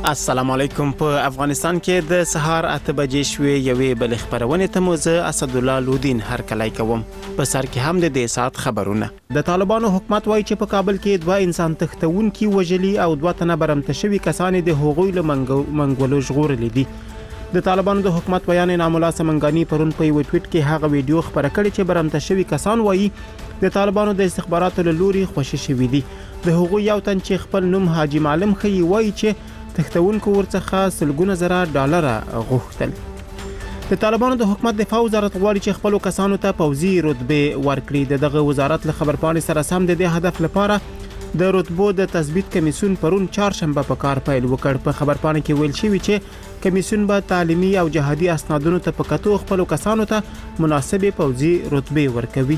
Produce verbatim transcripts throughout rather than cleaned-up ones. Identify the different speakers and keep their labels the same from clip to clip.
Speaker 1: السلام علیکم. په افغانستان کې د سهار اته بجې شوې یوې بل خبرونه ته مو زه اسد الله لودین هر کلای کوم. په سر کې هم د دې سات خبرونه. د طالبانو حکومت وایي چې په کابل کې دوه انسان تختونکي وژلي او دوه تنه برمته شوي کسان د هغوی له منګولو ژغورلي دي. د طالبانو د حکومت بیان ناملا سمنګانی پرون په یو ټویټ کې هغه ویډیو خبره کړې چې برمته شوي کسان وایي د طالبانو د استخباراتو له لوري خوشي شوي دي. د هغوی یو تن چې خپل نوم حاجی معلم خي وایي چې تختونکو ورڅخه سلګونه زره ډالر غوښتل. د طالبانو د حکومت دفاع وزارت غواړي چې خپل کسانو ته پوځي رتبه ورکړي. دغه وزارت له خبرپاڼې سره سم د دې هدف لپاره د رتبو د تثبیت کمیسیون پرون چهارشنبه په کار پیل وکړ. په خبرپاڼې کې ویل شوی چې کمیسیون به تعلیمي او جهادي اسنادونو ته په کتو خپل کسانو ته مناسبه پوځي رتبه ورکوي.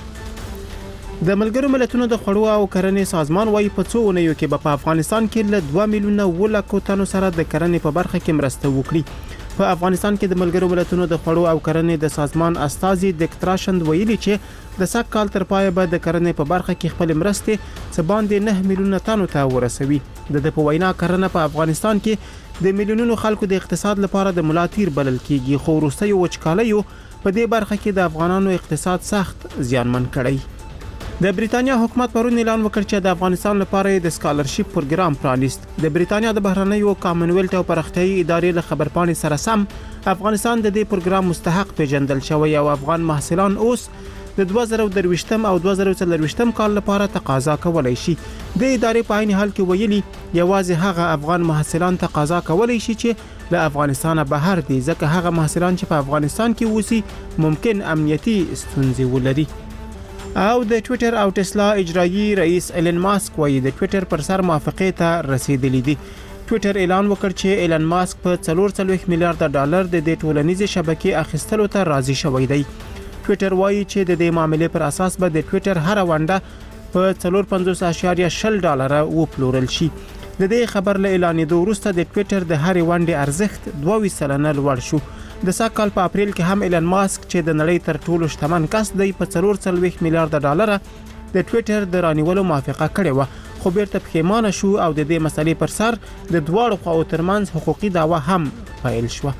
Speaker 1: د ملګرو ملتونو د خوړو او کرنې سازمان وايي په څو اونیو کې په افغانستان کې له دوه میلیونه ولکو تنو سره د کرنې په برخه کې مرسته وکړي. په افغانستان کې د ملګرو ملتونو د خوړو او کرنې د سازمان استازي دکتراشند ویلي چې د سږ کال تر پایه به د کرنې په برخه کې خپل مرستې څه باندې نه میلیونه تنو ته ورسوي. د د په وینا کرنه په افغانستان کې د میلیونونو خلکو د اقتصاد لپاره د ملاتیر بلل کیږي، خو وروستیو وچکالیو په دې برخه کې د افغانانو اقتصاد سخت زیانمن کړی. د بریتانیا حکومت پرون اعلان وکړ چې د افغانستان لپاره د سکالرشپ پروګرام پرانیست. د بریتانیا د بهرنیو کامنویلت او پرختیايي ادارې له خبرپاڼې سره سم افغانستان د دې پروګرام مستحق پیژندل شوی او افغان محصلان اوس د دوه زره درویشتم او دوه زره څلرویشتم کال لپاره تقاضا کولای شي. د ادارې په عین حال کې ویلي یوازې هغه افغان محصلان تقاضا کولای شي چې له افغانستان بهر دي، ځکه هغه محصلان چې په افغانستان کې اوسي ممکن امنیتي ستونزې ولري. او د ټویټر او ټسلا اجرایی رئیس ایلن ماسک وایي د ټویټر پر سر موافقه ته رسیدلی دي. ټویټر اعلان وکړ چې ایلن ماسک په څلور څلوېښت میلیارډ ډالر د دې ټولنیزې شبکې اخیستلو ته راضي شوی دی. ټویټر وایي چې د دې معاملې پر اساس به د ټویټر هر ونده په څلور پنځوس اعشاریه شل ډالر وپلورل شي. د دې خبر له اعلانېدو وروسته د ټویټر د هر ونډې ارزښت دوه ویشت سلنه لوړ شو. د سږ کال په اپریل کې هم ایلن ماسک چې د نړۍ تر ټولو شتمن کس دی په څلور څلوېښت میلیارډ ډالر د ټویټر د رانیولو موافقه کړې و، خو بیرته پښیمانه شو او د دې مسلې پر سر د دواړو خواو ترمنځ حقوقي دعوا هم پیل شوه.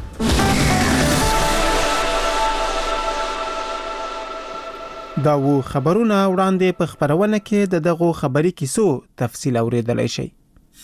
Speaker 1: دا و خبرونه وړاندې په خبرونه کې د دغو خبري کیسو تفصیل اوریدلای شئ.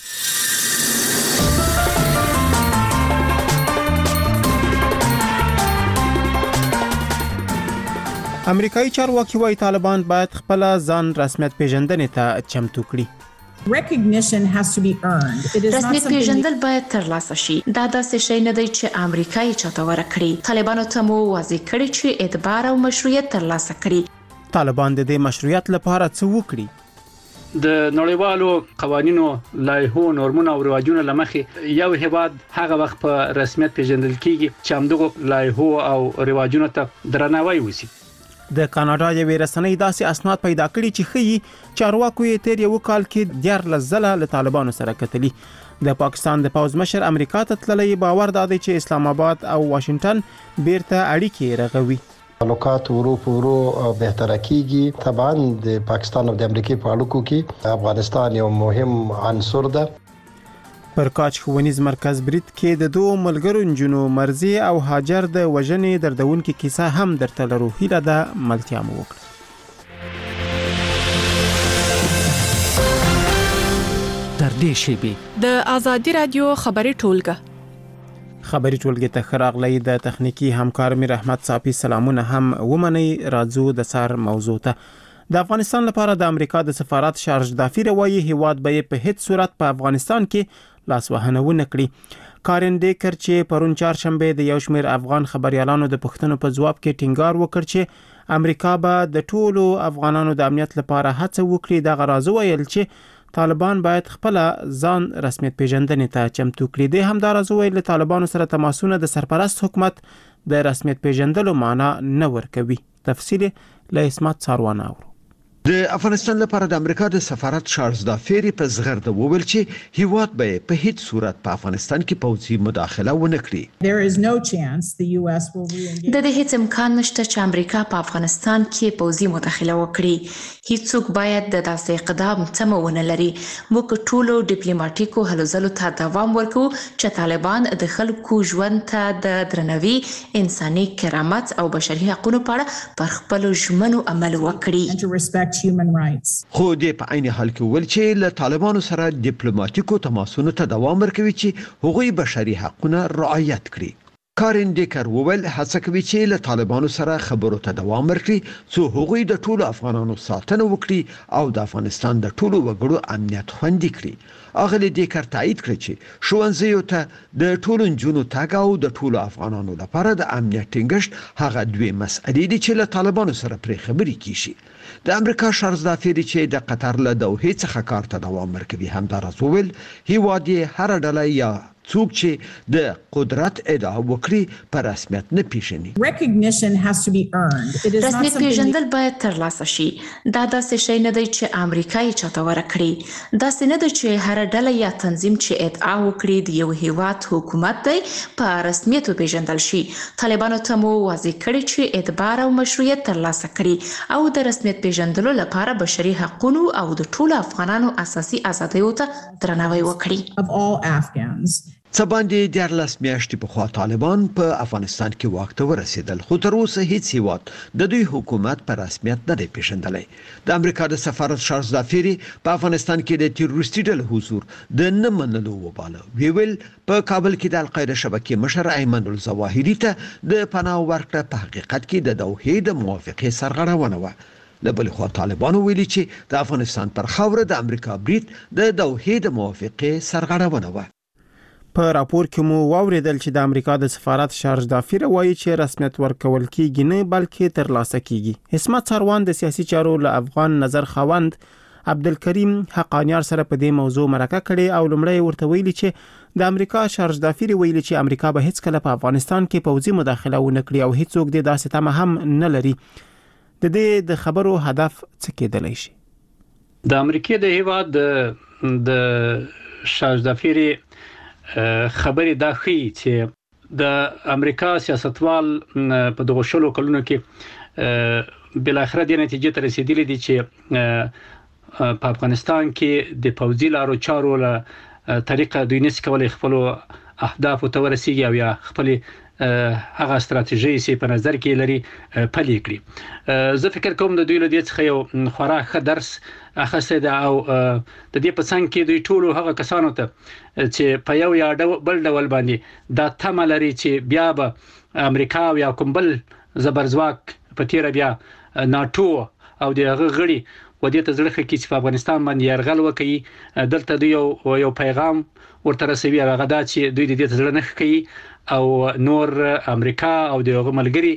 Speaker 1: امریکایي چارواکي وايي طالبان باید خپل ځان رسمیت پیژندنې ته چمتو کړي.
Speaker 2: Recognition has to be earned. It is not
Speaker 3: رسمیت
Speaker 2: something
Speaker 3: پیژندل باید ترلاسه شي. دا داسې شی نه دی چې امریکایي چاته ورکړي. طالبانو ته مو واضح کړي چې اعتبار او مشروعیت ترلاسه کړي.
Speaker 1: طالبان د دې مشروعیت لپاره څه وکړي؟
Speaker 4: د نړیوالو قوانینو، لایحو، نورمونو او رواجونو لمخې یو هیواد هغه وخت په رسمیت پیژندل کیږي چې همدغه لایحو او رواجونو ته درناوی وشي.
Speaker 1: د کاناډا یوې رسنۍ داسې اسناد پیدا کړي چې ښیي چارواکو یې تیر یو کال کې دیارلس ځله له طالبانو سره کتلي. د پاکستان د پوځ مشر امریکا ته تللی باور دادی چې اسلام آباد او واشنگټن بیرته اړیکې رغوي.
Speaker 5: تعلقات ورو په ورو بهتره کیږي. طبعا د پاکستان او د امریکا په اړیکو کې افغانستان یو مهم عنصر ده.
Speaker 1: پر کاچ ښوونیز مرکز برید کې د دوه ملګرو نجونو مرزي او هاجر د وژنې دردونکې کیسه هم درته لرو. هیله ده ملتیا مو وکړه.
Speaker 6: تر دې شیبې
Speaker 7: د آزادي رادیو خبري ټولګه
Speaker 1: خبري ټولګه ته خراغلی د تخنیکی همکار مې رحمت صافي سلامونه هم ومني. راځو د سار موضوع ته. د افغانستان لپاره د امریکا د سفارت شارج دافیر وایي هیواد به په هیڅ صورت په افغانستان کې لاسوهنه ونه کړي. کارن ډیکر چې پرون چهارشنبه د یو شمېر افغان خبريالانو د پښتنو په جواب کې ټینګار وکړ چې امریکا به د ټولو افغانانو د امنیت لپاره هڅه وکړي. د غراض ویل چې طالبان باید خپل ځان رسمیت پیژندنې ته چمتو کړي. د همدار ویل طالبانو سره تماسونه د سرپرست حکومت د رسمیت پیژندلو معنا نه ورکوي. تفصیل له اسمت ساروان اورو.
Speaker 8: د افغانستان لپاره د امریکا د سفارت چارلز دافیری په زغرده وویل چې هیواد به په هیڅ صورت په افغانستان کې پوځي مداخله ونه کړي.
Speaker 2: There is no chance the U S will re-engage.
Speaker 3: د دې هیڅ امکان نشته چې امریکا په افغانستان کې پوځي مداخله وکړي. هیڅوک باید د داسې اقدام تمه ونه لري. موږ ټولو ډیپلوماټیکو هلو ځلو ته دوام ورکو چې طالبان د خلکو ژوند ته د درناوي، انساني کرامت او بشري حقوقو په اړه پر خپل ژمنو عمل وکړي.
Speaker 2: And to respect human rights.
Speaker 8: خو د په عین حال کې ول چې له طالبانو سره ډیپلوماټیکو تماسونو ته دوام ورکوي چې هغوی بشري حقوقونه رعایت کړي. کارین ډیکر وویل هڅه کوي چې له طالبانو سره خبرو ته دوام ورکړي څو هغوی د ټولو افغانانو ساتنه وکړي او د افغانستان د ټولو وګړو امنیت خوندي کړي. اغلی ډیکر تایید کړی چې ښوونځیو ته د ټولو نجونو تګ او د ټولو افغانانو لپاره د امنیت ټینګښت هغه دوی مسئلې دي چې له طالبانو سره پرې خبرې کیږي. د امریکا چارلز دافیری چې د قطر له دوحې څخه کار ته دوام ورکوي همداراز وویل هیواد یې هر ډله یا څوک چې د قدرت ادعا وکړي په رسمیت نه پیژني.
Speaker 2: Recognition has to be earned. It is not
Speaker 3: رسمیت
Speaker 2: something
Speaker 3: پیژندل باید ترلاسه شي. دا داسې شی نه دی چې امریکا یې چاته ورکړي. داسې نه دی چې هر ډله یا تنظیم چې ادعا وکړي د یو هیواد حکومت دی په رسمیت پیژندل شي. طالبانو ته مو واضح کړي چې اعتبار او مشروعیت ترلاسه کړي او د رسمیت پیژندلو لپاره بشري حقوقو او د ټولو افغانانو اساسي ازادیو ته درناوی وکړي.
Speaker 2: of all Afghans.
Speaker 8: څه باندې دیارلس میاشتې پخوا طالبان په افغانستان کې واک ته ورسېدل خو تر اوسه هیڅ هیواد د دوی حکومت په رسمیت نه دی پیژندلی. د امریکا د سفارت چارلز دافیری په افغانستان کې د تیروریستي ډلو حضور د نه منلو وباله. ویل په کابل کې د القاعده شبکې مشر ایمن الظواهري ته د پناه ورکړه په حقیقت کې د دوحې د موافقې سرغړونه وه. له بل خوا طالبانو ویلي چې د افغانستان پر خاوره د امریکا برید د دوحې د موافقې سرغړونه وه.
Speaker 1: په راپور کې مو واوریدل چې د امریکا د سفارت چارلز دافیر وایي چې رسمیت ورکول کیږي نه بلکې ترلاسه کیږي. حسمت سروان د سیاسي چارو له افغان نظر خوند عبدالکریم حقانیار سره په دې موضوع مرکه کړي او لمړی ورته ویلي چې د امریکا چارلز دافیر ویلي چې امریکا به هیڅ کله په افغانستان کې پوځي مداخله ونه کړي او هیڅوک د داسې تمه هم نه لري. د دې د خبرو هدف څه کېدلی شي؟
Speaker 4: د امریکا د هیواد د چارلز دافیر خبرې دا ښیي چې د امریکا سیاستوال په دغه شلو کلونو کې بل اخر د نتیجې ته رسیدلی دي چې په افغانستان کې د پوځي لارو چارو له طریقه دوی نس کولای خپل اهداف ته ورسیږي او یا خپل هغه ستراتیژي چې په نظر کې لري پلي کړي. زه فکر کوم د دوی له دې څخه یو خورا ښه درس اخیسته ده او د دې په څنګ کې دوی ټول هغه کسانو ته چې په یو یا بل ډول باندې دا تمه لري چې بیا به امریکا او یا کوم بل زبرځواک په تیر بیا ناتو او د هغه غړي و دې ته ځړخه کې چې په افغانستان باندې يرغل وکړي دلته دوی یو یو پیغام ورته رسوي هغه دا چې دوی د دې ځړ نه کوي او نور امریکا او د هغه ملګری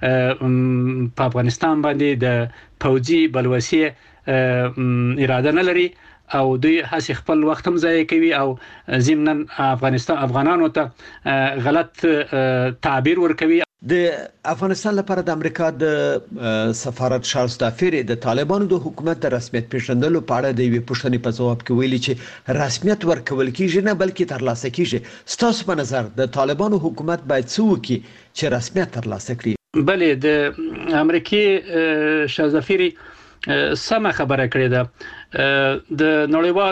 Speaker 4: په افغانستان باندې د پوځي بلوسي اراده نه لري او دوی هڅه خپل وخت هم ضایع کوي او ضمن افغانستان افغانانو ته غلط تعبیر ورکوي.
Speaker 8: د افغانستان لپاره د امریکا د سفارت چارلز دافیر د طالبانو د حکومت د رسمیت پیژندلو په اړه د یوې پوښتنې په ځواب کې ویلي چې رسمیت ورکول کیږي نه بلکې ترلاسه کیږي. ستاسو په نظر د طالبانو حکومت باید څه وکړي چې رسمیت ترلاسه کړي؟
Speaker 4: بله د امریکای چارلز دافیر سمه خبره کړې ده. د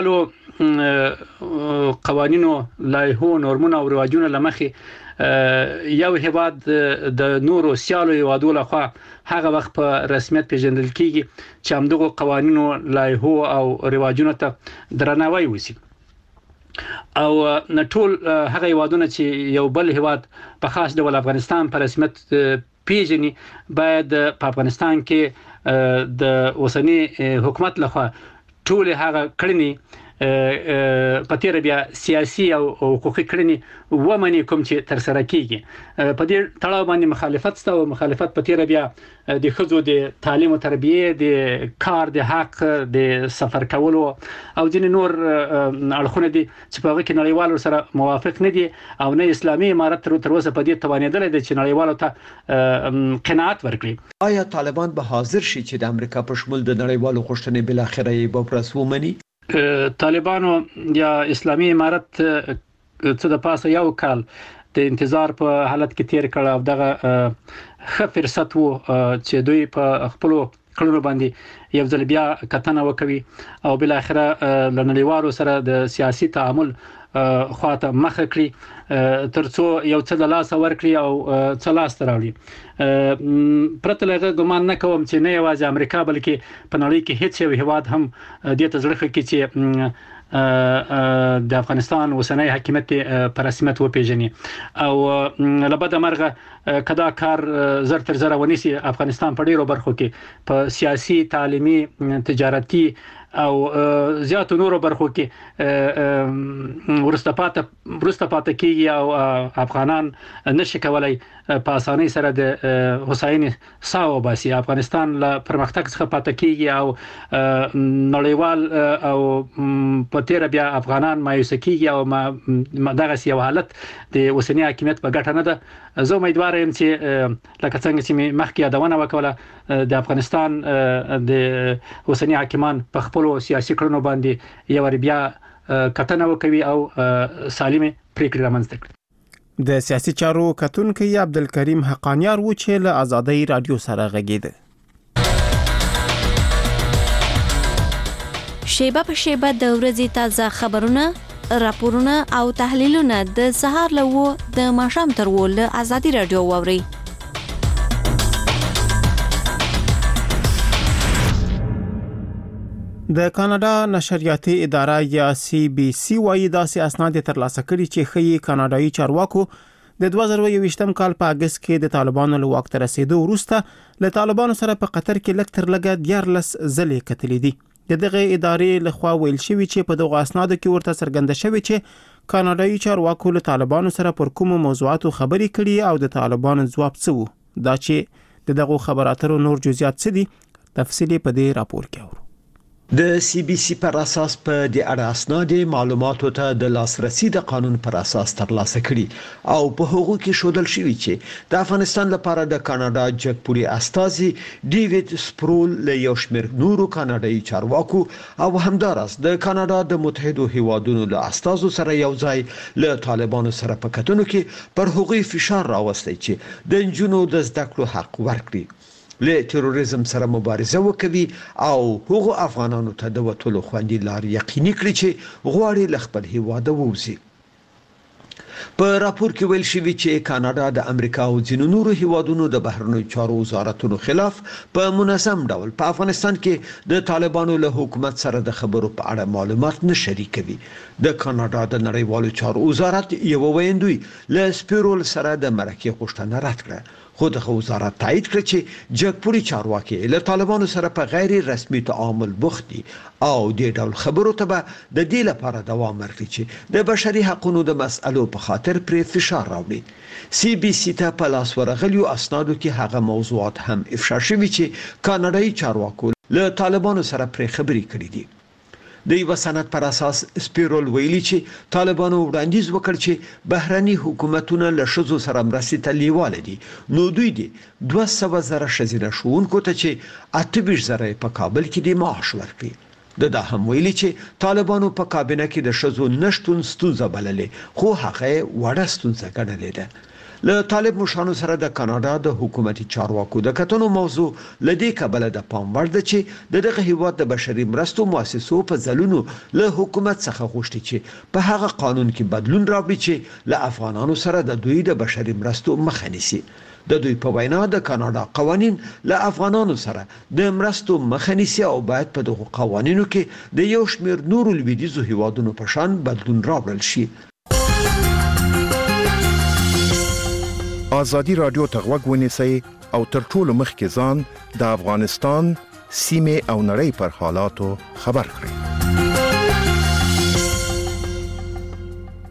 Speaker 4: نړیوالو قوانینو لایحو نورمونو او رواجونو لمخې یو هیواد د نورو سیالو هیوادو لخوا هغه وخت په رسمیت پیژندل کیږي چې همدغه قوانینو لایحو او رواجونو ته درناوی وشي او نټول هغه هیوادونه چې یو بل هیواد په خاص ډول افغانستان په رسمیت پیژني باید په افغانستان کې د اوسنی حکومت لخوا ټول هغه کړنی په تیر بیا سیاسي او حقوقي کړنې ومني کوم چې تر سره کیږي په دې تړاو باندې مخالفت ستا او مخالفت په تیر بیا د خزو د تعلیم او تربیه د کار د حق د سفر کولو او ځینې نور اړخونه دي چې په هغه کې نړیوالو سره موافق نه دي او نه اسلامي امارت تر اوسه په دې توانیدل دي چې نړیوالو ته قناعت ورکړي.
Speaker 8: آیا طالبان به حاضر شي چې د امریکا په شمول د نړیوالو غوښتنې بل اخره یې به پرس ومني؟
Speaker 4: طالبانو یا اسلامي امارت څه د پاسه یو کال د انتظار په حالت کې تیر کړ او دغه ښه فرصت وو چې دوی په خپل کړنو باندې یو ځل بیا کتنه وکوي او بل اخره لنړیوالو سره د سیاسي تعامل خواته مخه کړی ترڅو یو څه د لاس ورکړي او څه لاس راوړي. پرته له ګمان نه کوم چې نه یوازې امریکا بلکې په نړۍ کې هیڅ یو هیواد هم دې ته زړه کوي چې د افغانستان اوسنۍ حکومت پر رسمیت وپیژني او لبد مرغه کدا کار زر تر زر ونیسي افغانستان په ډیرو برخو کې په سیاسي تعلیمي تجارتي او زیاتو نورو برخو کې ورسته پاتې ورسته پاتې کیږي او افغانان نشي کولای په اسانۍ سره د هوساینې ساو باسي. افغانستان له پرمختګ څخه پاتې کیږي او نړیوال او په تیر بیا افغانان مایوس کیږي او دغه یو حالت د اوسنی حکومت په ګټه نه ده. زه امیدوار یم چې لکه څنګه چې مخکې یادونه وکړه د افغانستان د اوسنی حکومت په خپل سیاسي کړنو باندې یو بیا کتنه وکوي او سالمه پریکړه رامنځته کړي.
Speaker 1: د سیاسي چارو کتونکي عبدالکریم حقانیار و چې له آزادۍ رادیو سره غږیده.
Speaker 9: شیبه په شیبه د ورځې تازه خبرونه، راپورونه او تحلیلونه د سهار له و د ماښام تر و له آزادۍ رادیو واوري.
Speaker 1: د کاناډا نشریاتي اداره یا سی بي سي وايي داسې اسناد ترلاسه کړي چې ښيي کاناډایي چارواکو د دوه زره یوویشتم کال په اگست کې د طالبانو له واک ته رسیدو وروسته له طالبانو سره په قطر کې لږ تر لږه دیارلس ځلې کتلې دي. د دغه ادارې لخوا ویل شوی چې په دغه اسنادو کې ورته څرګنده شوی چې کاناډایي چارواکو له طالبانو سره پر کومو موضوعاتو خبرې کړي او د طالبانو ځواب څه وو. دا چې دغه خبراتو نور جزئیات څه دي تفصیلی په دې راپور کې اورو.
Speaker 8: د سی بي سي پر اساس په د اړه اسناد معلوماتو ته د لاسرسي د قانون پر اساس ترلاسه کړي او په هغو کې شودل شوی چې د افغانستان لپاره د کاناډا جګپوري استازي ډیوډ سپرول له یو شمېر نورو کاناډایي چارواکو او همدارس د کاناډا د متحدو هیوادونو له استازو سره یو ځای له طالبانو سره په کتنو کې پر هغوی فشار راوستي چې د انجونو د زده کړو حق ورکړي، له تروریزم سره مبارزه وکوي او هغو افغانانو ته د وټولو خوندي لار یقیني کړي چې غواړي له خپل هیواده ووځي. په راپور کې ویل شوی چې کاناډا د امریکا او ځینو نورو هیوادونو د بهرنیو چارو وزارتونو خلاف په منظم ډول په افغانستان کې د طالبانو له حکومت سره د خبرو په اړه معلومات نه شریکوي. د کاناډا د نړیوالو چارو وزارت یو ویندوی له سپیرول سره د مرکه غوښتنه رد کړه، خو د وزارت تایید کړ چې جګپوري چارواکي له طالبانو سره په غیر رسمي تعامل بوخت دي او د ډول خبرو ته به د دې لپاره دوام ورکړي چې د بشري حقوقو د مسألو په خاطر پر فشار راوړي. سی بي سي ته په لاس ورغلیو اسنادو کې هغه موضوعات هم افشا شوي چې کاناډایي چارواکو له طالبانو سره پر خبري کړې دي. د یو سند پر اساس سپیرول ویلي چې طالبانو وړاندیز وکړ چې بهرني حکومتونه له شذو سره مرستې ته لیواله دي، نو دوی دي دوه سوه زره ښځینه ښوونکو ته چې اته ویشت زره په کابل کې د معاش ورکړي. د دا هم ویلي چې طالبانو په کابینه کې د شذو نشټون ستونزه بللې، خو هغه وړه ستونزه ګڼلې ده. له طالب مشانو سره د کاناډا د حکومتي چارواکو د کتنو موضوع لدی کابل د پام وړ ده چې د دغه هیواد د بشري مرستو مؤسسو په ځلونو له حکومت څخه غوښتي چې په هغه قانون کې بدلون راوړي چې له افغانانو سره د دوی د بشري مرستو مخه نیسي. د دوی په وینا د کاناډا قوانين له افغانانو سره د مرستو مخه نیسي او باید په دغه قوانینو کې د یو شمېر نورو لویدیځو هیوادونو په شان بدلون راوړل شي.
Speaker 10: آزادی رادیو ته غوږ ونیسئ او تر ټولو مخکې ځان د افغانستان سیمه او نړۍ پر حالاتو خبر کړئ.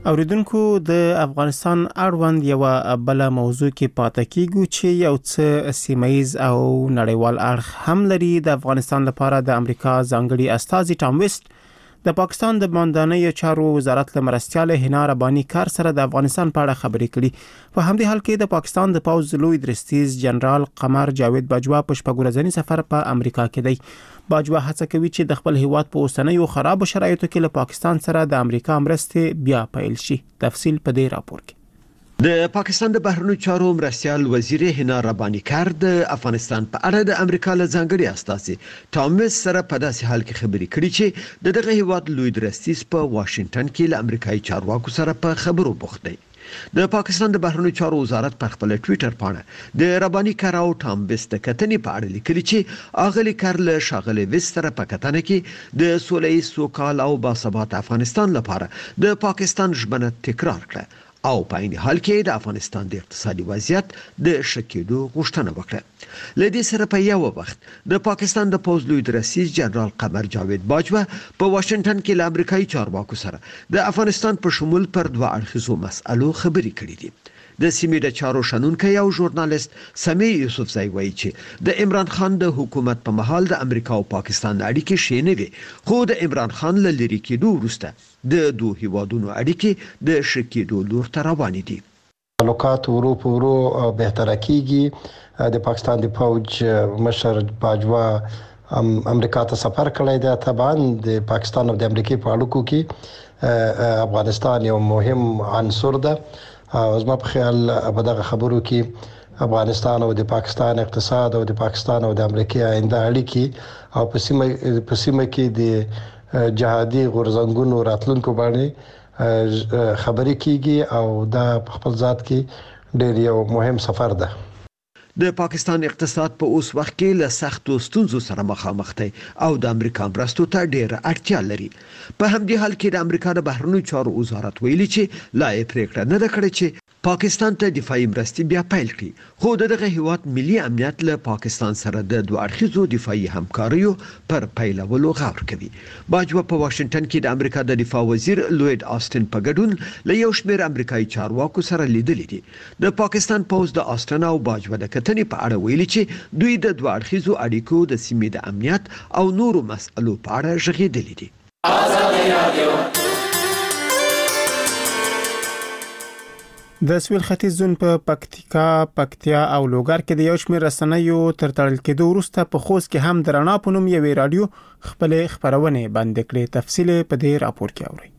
Speaker 1: اوریدونکو د افغانستان اړوند یو بل موضوع کې پاتې کیږو چې یو څه سیمایز او نړیوال اړخ هم لري. د افغانستان لپاره د امریکا ځانګړي استازي ټام ویسټ د پاکستان د باندې چارو وزارت له مرستيال حنا رباني کار سره د افغانستان په اړه خبرې کړي. په همدې حال کې د پاکستان د پوز لوی درستیز جنرال قمر جاوید باجوا په شپږورځنی سفر په امریکا کې دی. باجوا هڅه کوي چې د خپل هیواد په اوسنیو خراب شرایطو کې له پاکستان سره د امریکا مرستې بیا پیل شي. تفصیل په دې راپور کې.
Speaker 8: د پاکستان د بهرنیو چارو مرستيال وزیر حنا رباني کار د افغانستان په اړه د امریکا له ځانګړي استازي ټام ویسټ سره په داسې حال کې خبرې کړې چې د دغه هیواد لوی درستیز په واشنگټن کې له امریکایي چارواکو سره په خبرو بوخت دی. د پاکستان د بهرنیو چارو وزارت په خپل ټوئیټر باندې د رباني کار او ټام ویسټ د کتنې په اړه لیکلي چې اغلی کار له شاغله ویسټ سره په کتنه کې د سولې سوکال او باثبات افغانستان لپاره د پاکستان ژمنه تکرار کړه او په عین حال کې د افغانستان د اقتصادي وضعیت د شکېدو غوښتنه وکړه. لدې سره په یو وخت د پاکستان د پوز لوی درستیز جنرال قمر جاوید باجوا په واشنگټن کې له امریکایي چارواکو سره د افغانستان په شمول پر دوه اړخیزو مسألو خبرې کړې دي. د سیمې د چارو شنونکي او ژورنالیست سمیع یوسفزئی وایي چې د عمران خان د حکومت په مهال د امریکا او پاکستان اړیکې ښې نه وي، خو د عمران خان له لرې کېدو وروسته د دوه هیوادونو اړیکې د ښه کېدو لور ته روانې دي.
Speaker 5: تعلقات ورو په ورو بهتره کیږي. د پاکستان د فوج مشر باجوا امریکا ته سفر کړی دی. طبعا د پاکستان او د امریکا په اړیکو کې افغانستان یو مهم عنصر ده. زما په خیال په دغه خبرو کې افغانستان او د پاکستان اقتصاد او د پاکستان او د امریکا آینده اړیکې او په سیمه په سیمه کې د جهادي غورځنګونو راتلونکو باندې خبرې کیږي او دا په خپل ذات کې ډېر یو مهم سفر ده.
Speaker 8: د پاکستان اقتصاد په اوس وخت کې له سختو ستونزو سره مخامخ دی او د امریکا مرستو ته ډېره اړتیا لري. په همدې حال کې د امریکا د بهرنیو چارو وزارت ویلي چې لا یې پریکړه نه ده کړې چې پاکستان ته دفاعي مرستې بیا پیل کړي، خو دغه هیواد ملي امنیت له پاکستان سره د دوه اړخیزو دفاعي همکاریو پر پیلولو غور کوي. باجوا په واشنگټن کې د امریکا د دفاع وزیر لوید آستن په ګډون له یو شمېر امریکایي چارواکو سره لیدلي دي. د پاکستان پوز د آستن او باجوا د کتنې په اړه ویلي چې دوی د دوه اړخیزو اړیکو د سیمې د امنیت او نورو مسألو په اړه ژغېدلي دي.
Speaker 1: د سویل ختیځ زون په پکتیکا، پکتیا او لوګر کې د یو شمېر رسنیو تر تړل کېدو وروسته په خوست کې هم د رڼا په نوم یوې رادیو خپلې خپرونې بند کړې. تفصیل په دې راپور کې اورئ.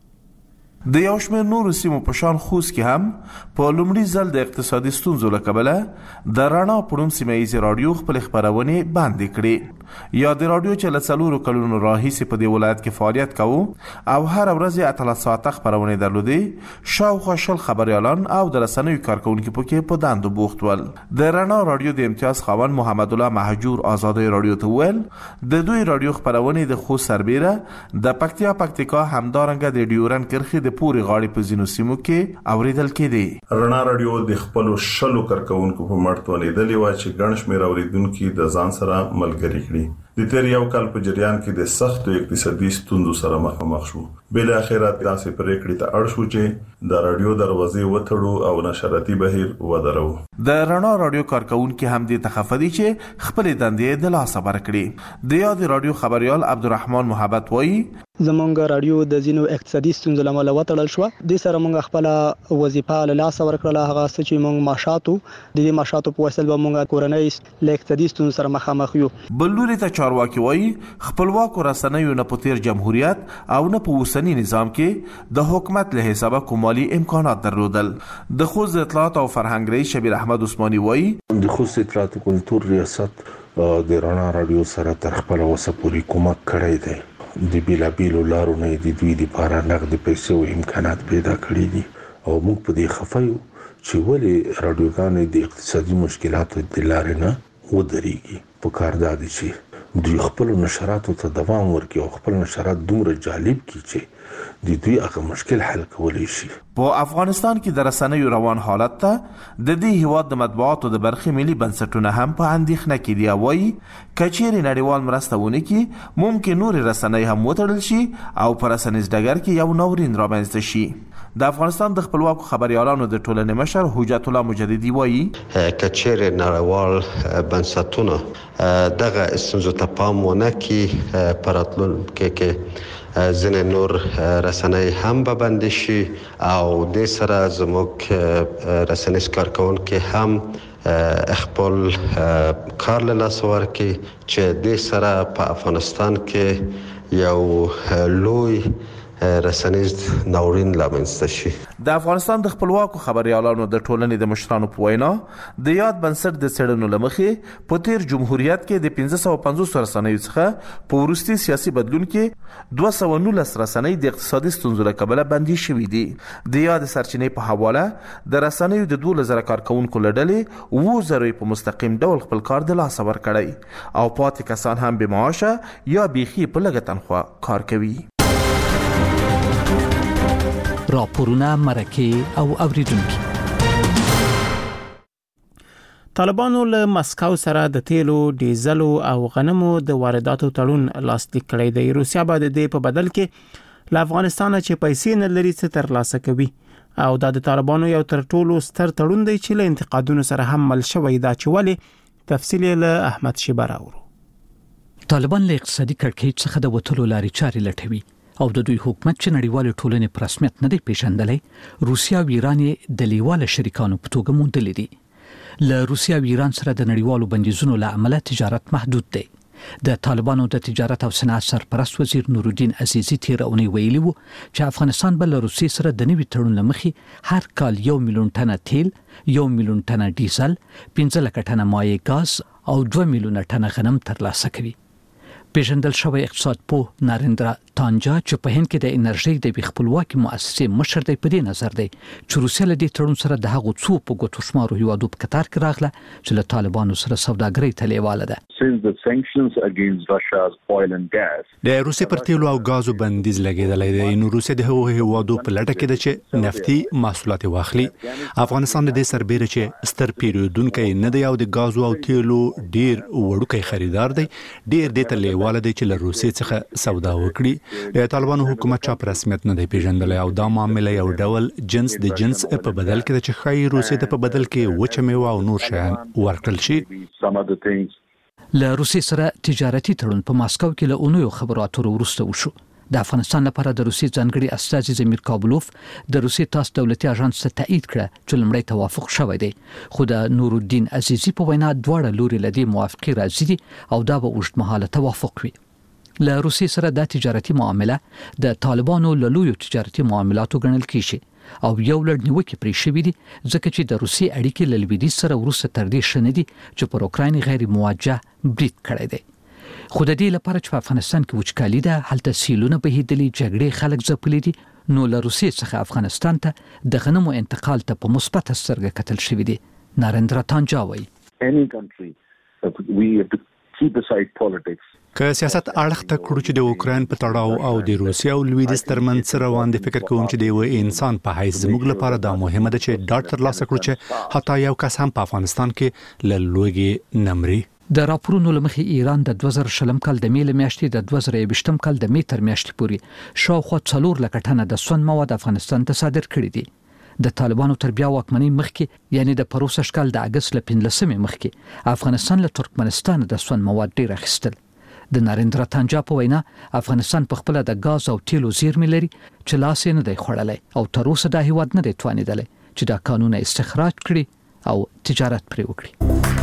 Speaker 11: د یو شمېر نورو سیمو په شان خوست کې هم په لومړي ځل د اقتصادي ستونزو له کبله د رڼا په نوم سیمه‌ییزې راډیو خپلې خپرونې بندې کړې. یا د راډیو چې له څلورو کلونو راهیسې په دې ولایت کې فعالیت کوو او هر ورځ یې اتلس ساعته خپرونې درلودې، شاوخوا شل خبریالان او د رسنیو کارکونکي پکې په دندو بوخت ول. د رڼا راډیو د امتیاز خاوند محمد الله مهجور آزادۍ راډیو ته وویل د دوی راډیو خپرونې د خوست سربیره د پکتیا، پکتیکا همدارنګه د ډیورن کرښې د پوري غاړي په ځینو سیمو کې اوریدل کېدی.
Speaker 12: رڼا راډیو د خپل شلو کارکونکو په مرتبه لیدلې و چې ګڼ شمېر اوریدونکو د ځان سره ملګری کړي. د تیر یو کال په جریان کې د سختو اقتصادي ستونزو سره مخامخ شو. بل اخر داسې پریکړې ته اړ شو چې د راډیو دروازې وتړو او نشراتي بهیر ودرو.
Speaker 11: د رڼا راډیو کارکونکو هم د تخفدي چې خپل دندې د لاس بر کړې. د یاد راډیو خبريال عبدالرحمن محبت وایي
Speaker 13: زمونږ راډیو د ځینو اقتصادي ستونزو لامل وتړل شو. د سره مونږ خپل وظیفه له لاس ورکړه، هغه چې مونږ معاشاتو د دې معاشاتو په وسیله به مونږ کورنۍ له اقتصادي ستونزو سره مخامخ یو.
Speaker 11: بلوري ته چارواکي وایي خپلواک رسنیو نه په تیر جمهوریت او نه په اوسنی نظام کې د حکومت له حسابه کومالي امکانات درلودل. د خوست اطلاعات او فرهنګ رئیس شبیر احمد عثماني وایي
Speaker 14: د خوست اطلاعات او کلتور ریاست د رڼا راډیو سره تر خپل وسه پوری کومک کړی دی. د بیلابیلو لارو نه د دوی لپاره نقد پیسې او امکانات پیدا کړي دي او موږ په دې خفایو چې ولې راډیوګانې د اقتصادي مشکلاتو د لارې نه ودرېږي. په کار دا دی چې دوی خپل نشراتو ته دوام ورکړي او خپل نشرات دومره جالب کړي چې د دوی هغه مشکل حل کولی شي.
Speaker 11: په افغانستان کې د رسنیو روان حالت ته د دې هیواد د مطبوعاتو د برخې ملي بنسټونه هم په اندېښنه کې دي. وایي کچېرې نړیوال مرسته ونه کړي ممکن نورې رسنۍ هم وتړل شي او په رسنیز ډګر کې یو ناورین رامنځته شي. د افغانستان د خپلواکو خبريالانو د ټولنې مشر حجت الله مجددي وایي
Speaker 15: کچېر نړیوال بنسټونه دغه استونزو ته پام ونه کړي پراتلون کې کې ځنې نور رسنۍ هم به بند شي او د سره زموږ رسنیز کارکونکي هم خپل کار له لاس ورکړي چې د سره په افغانستان کې یو لوی رسنیز ناورین لامنځته شي.
Speaker 11: د افغانستان د خپلواکو خبريالانو د ټولنې د مشرانو په وینا د یاد بنسټ د څېړنو لمخې په تیر جمهوریت کې د پنځه سوه پنځوس رسنیو څخه په وروستي سیاسي بدلون کې دوه سوه نولس رسنۍ د اقتصادي ستونزو له کبله بندي شوي دي. د یاد سرچینې په حواله د رسنیو د دوه زره کارکونکو له ډلې اووه زره په مستقیم ډول خپل کار د لاسه ورکړی او پاتې کسان هم بې معاشه یا بیخي په لږه تنخوا کار کوي.
Speaker 6: راپورونه مرکه او اوریدونکو.
Speaker 1: طالبانو له مسکو سره د تیلو، ډیزلو او غنمو د وارداتو تړون لاسلیک کړی دی. روسیا به د دې په بدل کې له افغانستان چې پیسې نه لري څه ترلاسه کوي او دا د طالبانو یو تر ټولو ستر تړون دی چې له انتقادونو سره هم مل شوی دا چې ولې تفصیل له احمد شیبه راوړو.
Speaker 6: طالبان له اقتصادي کړکېچ څخه د وټولو لارې چارې لټوي او د دوی حکومت چې نړیوال ټولنې پر رسمیت نه دی پیژندلې. روسیا او ایران یې د لیواله شریکانو په توګه موندلې دي. له روسیا او ایران سره د نړیوالو بندیزونو له امله تجارت محدود دی. د طالبانو د تجارت او صنعت سرپرست وزیر نورالدین عزیزی تیر اونۍ ویلي وو چې افغانستان به له روسیې سره د نوي تړون لمخې هر کال یو میلیون ټنه تیل، یو میلیون ټنه ډیزل، پنځه لکه ټنه مایع ګاز او دوه میلیونه ټنه غنم ترلاسه کوي. پیژندل شوی اقتصاد پوه ناریندرا تانجا چې په هند کې د انرژي د خپلواکي مؤسسې مشر دی په دې نظر دی چې روسیا له دې تړون سره د هغو څو په ګوتو شمارو هیوادو په قطار کې راغله چې له طالبانو سره سوداګرۍ ته لیواله ده.
Speaker 16: د روسیې پر تیلو او غازو بندیز لګیدلی دی. نو روسیا د هغو هیوادو په لټه کې ده چې نفتي محصولات واخلي. افغانستان د دې سربېره چې ستر پیرودونکی نه دی او د غازو او تیلو ډیر وړوکی خریدار دی، ډیر دې ته لیواله دی چې له روسیې څخه سودا وکړي. د طالبانو حکومت چا په رسمیت نه دی پیژندلی او دا معامله یو ډول جنس د جنس په بدل کې ده چې ښایي روسیې ته په بدل کې وچه میوه او نور شیان ورکړل شي.
Speaker 6: له روسیې سره تجارتي تړون په ماسکو کې له اونیو خبرو اترو وروسته وشو. د افغانستان لپاره د روسیې ځانګړي استازي زمیر کابلوف د روسیې تاس دولتي اژانس ته تایید کړه چې لمړی توافق شوی دی، خو د نورالدین عزیزی په وینا دواړه لوري له دې موافقې راځي دي او دا به اوږدمهاله توافق وي. له روسیې سره د تجارتي معامله د طالبانو له لویو تجارتي معاملاتو ګڼل کیږي او یو لړ نیوکې پرې شوي دي ځکه چې د روسیې اړیکې له لویدیځ سره وروسته تر دې ښه نه دي چې پر اوکراین غیر موجه برید کړی دی. خو د دې لپاره چې په افغانستان کې وچکالي ده، هلته سیلونه بهیدلي، جګړې خلک ځپلي دي، نو له روسیې څخه افغانستان ته د غنمو انتقال ته په مثبته سترګه کتل شوي دي. ناریندرا تانجا وایي
Speaker 16: که سیاست اړخ ته کړو چې د اوکراین په تړاو او د روسیا او لویدیځ ترمنځ سره روان دي، فکر کوم چې د یو انسان په حیث زموږ لپاره دا مهمه ده چې ډاډ ترلاسه کړو چې حتی یو کس هم په افغانستان کې له لوږې نه مري.
Speaker 6: د راپورونو لمخې ایران د دوه زره شلم کال د میله میاشتې د دوه زره یوویشتم کال د می تر میاشتې پورې شاوخوا څلور لکه ټنه د سون مواد افغانستان ته صادر کړي دي. د طالبانو تر بیا واکمنۍ مخکې یعنی د پروسه کال د اگست له پنځلسمې مخکې افغانستان له ترکمنستان د سون مواد ډیر اخیستل. د ناریندرا تانجا په وینا افغانستان په خپل د غاز او تیلو زیرمې لري چې لاس یې نه دی خوړلی او تر اوسه دا هیواد نه دی توانیدلی چې دا قانون استخراج کړي او تجارت پرې وکړي.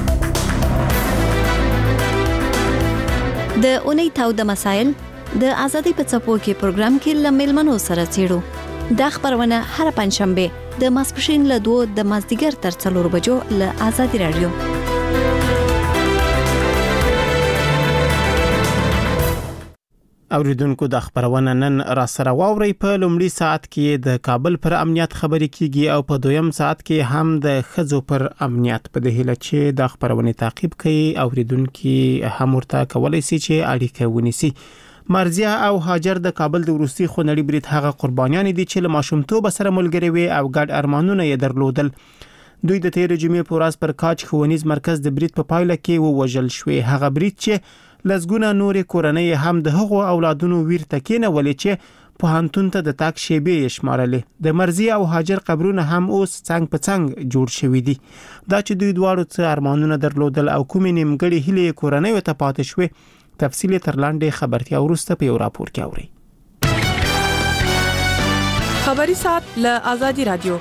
Speaker 9: د اونۍ تاوده مسایل د ازادي په څپو کې پروګرام کې له میلمنو سره څېړو. دا خبرونه هر پنځشنبه د ماسپښین له دوه د مازدیګر تر څلور بجو له ازادي رادیو.
Speaker 1: اوریدونکو د خبرونه نن را سره واوري. په لومړي ساعت کې د کابل پر امنیت خبرې کیږي او په دویم ساعت کې هم د خزو پر امنیت. په دې هیله چې د خبرونه تعقیب کړي اوریدونکو هم ورته کولای شي چې اړیکه ونیسي. مرزیه او هاجر د کابل د روسي خونړي برید هغه قربانیان دي چې له ماشومتوب سره ملګری وي او ګډ ارمانونه یې درلودل. دوی د تیر جمعې په ورځ پر کاج ښوونیز مرکز د برید په پایله کې ووژل شوې. هغه برید چې لزګونه نورې کورنۍ هم د هغو اولادونو ویر تکینه ولې چې پوهنتون ته د تاک شیبې شمارلې. د مرزي او هاجر قبرونه هم اوس څنګ په څنګ جوړ شوي دي. دا چې دوی دواړو څه ارمانونه درلودل او کومې نیمګړې هیلې کورنۍ ته پاتې شوې، تفصیل تر لاندې خبرتیا وروسته په یو راپور کې اورئ.
Speaker 7: خبری ساعت ل آزادی رادیو.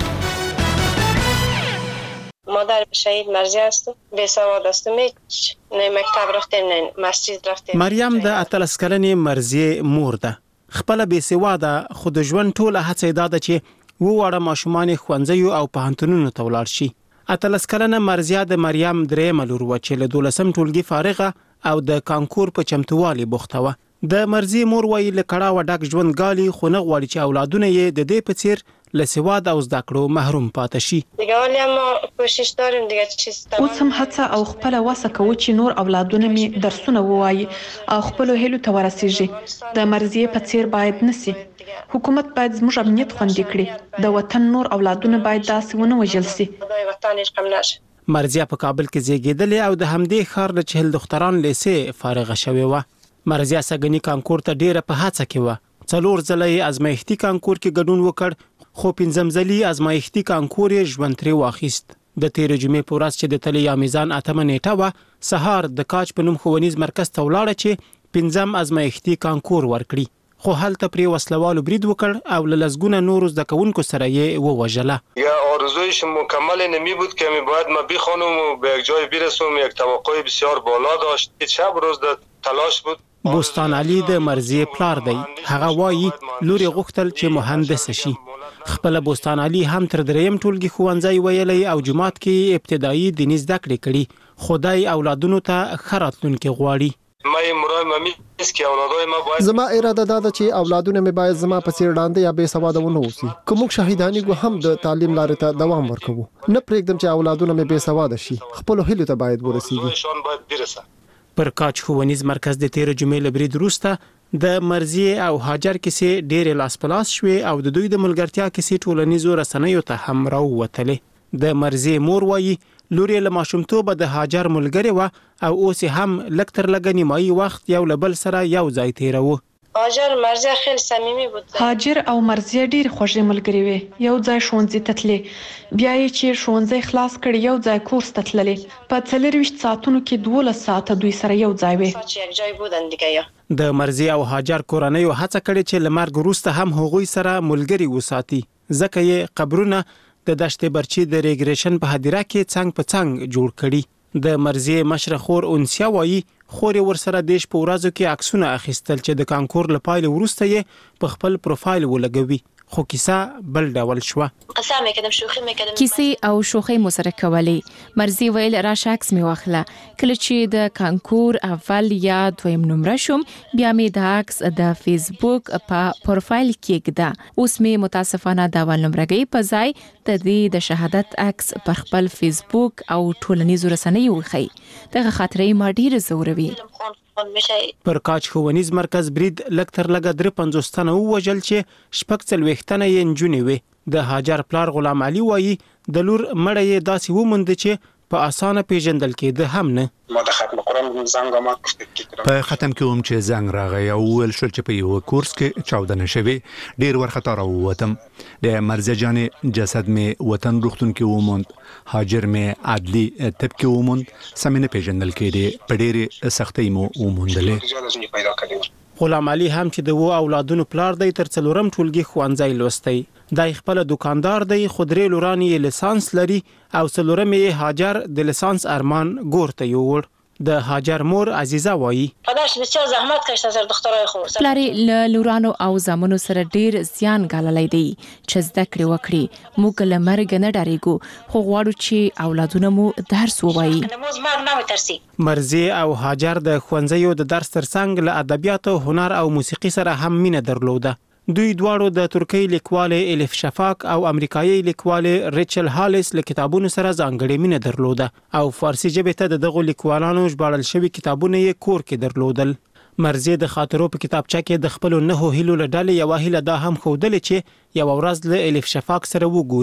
Speaker 17: مادر شهید مرزی هستم، بی سواد هستم، هیچ نه مکتب رفتم نه مسجد رفتم.
Speaker 1: مریم د اتلس کلنې مرزي مور ده. خپل بی سواده خو د ژوند ټوله هڅه داده چې و وړه ماشومان ښوونځیو او پوهنتونونو ته ولاړ شي. اتلس کلنه مرزیه د مریم درېیمه لور وه چې له دولسم ټولګي فارغه او د کانکور په چمتووالي بوخته وه. د مرزي مور وایي له کړاوه ډک ژوند ګالي، خو نه غواړي چې اولادونه یې د دې په څیر له سواد او زده کړو محروم پاتې شي.
Speaker 17: دیگه ولی اما کوشش داریم دیگه چیز تمام.
Speaker 3: اوس هم هڅه او خپل وسه کوي چې نور اولادونه می درسونه ووایي او خپل هیلو ته ورسیږي. د مرزي په څیر باید نسی. حکومت باید زموږ امنیت خوندي کړي. د وطن نور اولادونه باید داسې ونه وژل شي.
Speaker 17: د وطن هیڅ کم نشي.
Speaker 1: مرزیه په کابل کې زیږیدلې او د همدې ښار له چهل دختران لیسې فارغه شوې وه. مرزیه سګنی کانکور ته ډیره په هڅه کې وه. څلور ځله یې ازمایښتي کانکور کې ګډون وکړ، خو پنځم ځلي ازمایښتي کانکور یې ژوند ترې واخیست. د تېرې جمعې په ورځ چې د تلې یا میزان اتمه نیټه وه، سهار د کاج په نوم ښوونیز مرکز ته ولاړه چې پنځم ازمایښتي کانکور ورکړي، خو هلته پرې وسلوالو برید وکړ او له لسګونه نورو زده کوونکو سره یې ووژله.
Speaker 18: یا آرزویش مکمل نمی بود که می باید ما بخوانم و به یک جای برسم. یک توقع بسیار بالا داشت. شب روز د تلاش بود.
Speaker 1: بوستان علي د مرزي پلار دی. هغه وایي لور یې غوښتل چې مهندس شي. خپل بوستان علي هم تر دریم ټولګي ښوونځی ویلی او جماعت کې ابتدایي دیني زده کړې کړي. خدای اولادونو ته ښه راتلونکی غواړي.
Speaker 19: زما اراده دا ده چې اولادونه مې باید زما په څیر ډانده یا بې سواده ونه اوسي. که موږ شهیدانی ګو هم د تعلیم لارې ته دوام ورکوو. نه پرېږدم چې اولادونه مې بې سواده شي. خپل هیلو ته باید ورسیږي.
Speaker 1: پر کاج ښوونیز مرکز د تېرې جمعې له برید وروسته د مرزي او هاجر کیسې ډېرې لاس په لاس شوې او د دوی د ملګرتیا کیسې ټولنیزو رسنیو ته هم راووتلې. د مرزي مور وایي لور یې له ماشومتوبه د هاجر ملګرې وه او اوس هم لږ تر لږه نیمایي وخت یو له بل سره یو ځای تیروه.
Speaker 17: هاجر مرزیه خیلی صمیمی بود.
Speaker 3: هاجر او مرزیه ډیر خوږې ملګرې وې. یو ځای ښوونځي ته تللې، بیا یې چې ښوونځی خلاص کړ یو ځای کورس ته تللې. په څلرویشت ساعتونو کې دولس ساعته دوی سره یو ځای وې.
Speaker 17: یک جای بودن دیگه. یا
Speaker 1: د مرزي او هاجر کورنۍ هڅه کړې چې له مرګ وروسته هم هغوی سره ملګري وساتي، ځکه یې قبرونه د دشت برچي د ریګریشن په هدیره کې څنګ په څنګ جوړ کړي. د مرزي مشره خور انسیا وایي خور ورسره دیش په ورځو کې عکسونه اخیستل چې د کانکور لپاره وروسته یې په خپل پروفایل ولګوي. خو کیسه بل ډول شوه.
Speaker 20: کیسې او شوخۍ مو سره کولې. مرزي ویل راشه عکس مې واخله. کله چې د کانکور اول یا دویم نمره شوم بیا مې د عکس د فیسبوک په پروفایل کې ږده. اوس مې متاسفانه د اول نمرګۍ په ځای د دې د شهادت عکس پر خپل فیسبوک او ټولنیزو رسنیو وخی. دغه خاطرې ما ډیره زوروي.
Speaker 1: پر کاج ښوونیز مرکز برید لږ تر لږه درې پنځوس تنه ووژل چې شپږ څلوېښت تنه یې نجونې وې. د هاجر پلار غلام علي وایي د لور مړی یې داسې ومونده چې په اسانه پیژندل کېده هم نه.
Speaker 21: ما د ختم قرآن زنګ ما
Speaker 16: په ختم کې هم چې زنګ راغی او ول شل چې په یو کورس کې چاودنه شوی ډیر ورخطا راووتم. د مرزي جانې جسد می وطن روغتون کې وموند. هاجر می عدلی طب کې وموند. سمینه پیژندل کېده په ډېر سختۍ مو وموندلې.
Speaker 1: غلام علي هم چې د وو اولادونو پلار دی تر څلورم ټولګي ښوونځی لوستی. دای خپل دکاندار دی، خو درې لوران یې لیسانس لري او څلورم یې هاجر د لیسانس ارمان ګور ته یوړ. د هاجر مور عزیزه وایي
Speaker 17: پدرش بسیار زحمت کشید از دخترای خور.
Speaker 20: پلار له لورانو او زامنو سره ډیر زیان غاللی دی چې زده کړې وکړي. موږ له مرګ نه ډاریږو خو غواړو چې اولادونه مو درس ووایي.
Speaker 1: مرزي او هاجر د ښوونځیو د درس ترڅنګ له ادبیاتو، هنر او موسیقي سره هم مینه درلوده. دوی دواړو د ترکی لیکوالې الیف شفاق او امریکایي لیکوالې ریچل هالیس له کتابونو سره ځانګړې مینه درلوده او فارسی ژبې ته د دغو لیکوالانو ژباړل شوي کتابونه یې کور کې درلودل. مرزي د خاطرو په کتابچه کې د خپل نهو هیلو له ډلې یوه هیله دا هم ښودلې چې یوه ورځ له الیف شفاق سره وګوري.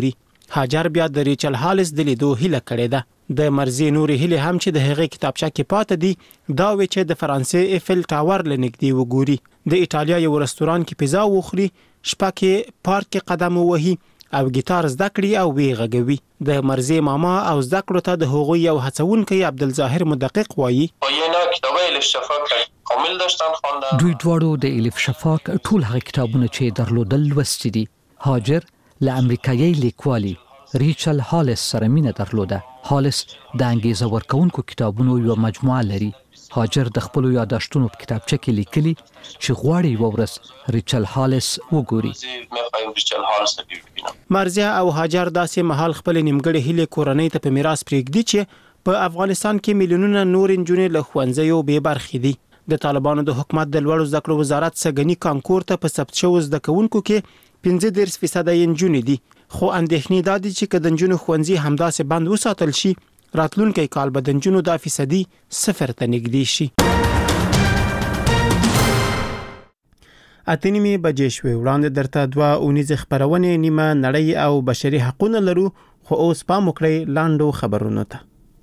Speaker 1: هاجر بیا د ریچل هالس د لیدو هیله کړې ده. د مرزي نورې هیله هم چې د هغې کتابچه کې پاتې دي دا وی چې د فرانسې ایفل ټاور لنګدي وګوري، د ایټالیا یو رستوران کې پیزا وخوري، شپه کې پارک کې قدم ووهي او ګیتار زده کړي او وی غږوي. د مرزي ماما او زده کړو ته د هغوی یو هڅونکی عبدالظاهر مدقق وایي
Speaker 6: دوی دواړو د الف شفاق ټول هغه کتابونه چې درلودل لوستي دي. هاجر له امریکایي لیکوالي ریچل هالس سره مینه درلوده. هالس د انګیزه ورکوونکو کتابونو یو مجموعه لري. هاجر د خپل یاداشتونو په کتابچه کې لیکلي چې غواړي یو ورځ ریچل هالس وګوري.
Speaker 1: مرزیا او هاجر داسې مهال خپل نیمګړې هیلې کورنۍ ته په میراث پرېږدي چې په افغانستان کې میلیونونه نور نجونې له ښوونځیو بې برخې دي. د طالبانو د حکومت د لوړو زده کړو وزارت سګنی کانکور ته په ثبت شوو زده کوونکو کې پنځه دېرش فیصد نجونې دي، خو اندېښنې دا دي چې که د نجونو ښوونځي همداسې بند وساتل شي راتلونکی کال به د نجونو دا فیصدي صفر ته نږدې شي. اته نیمې بجې شوې. وړاندې درته دوه اونیزې خپرونې نیمه نړۍ او بشري حقوقونه لرو، خو اوس پام وکړئ لاندو خبرونو ته.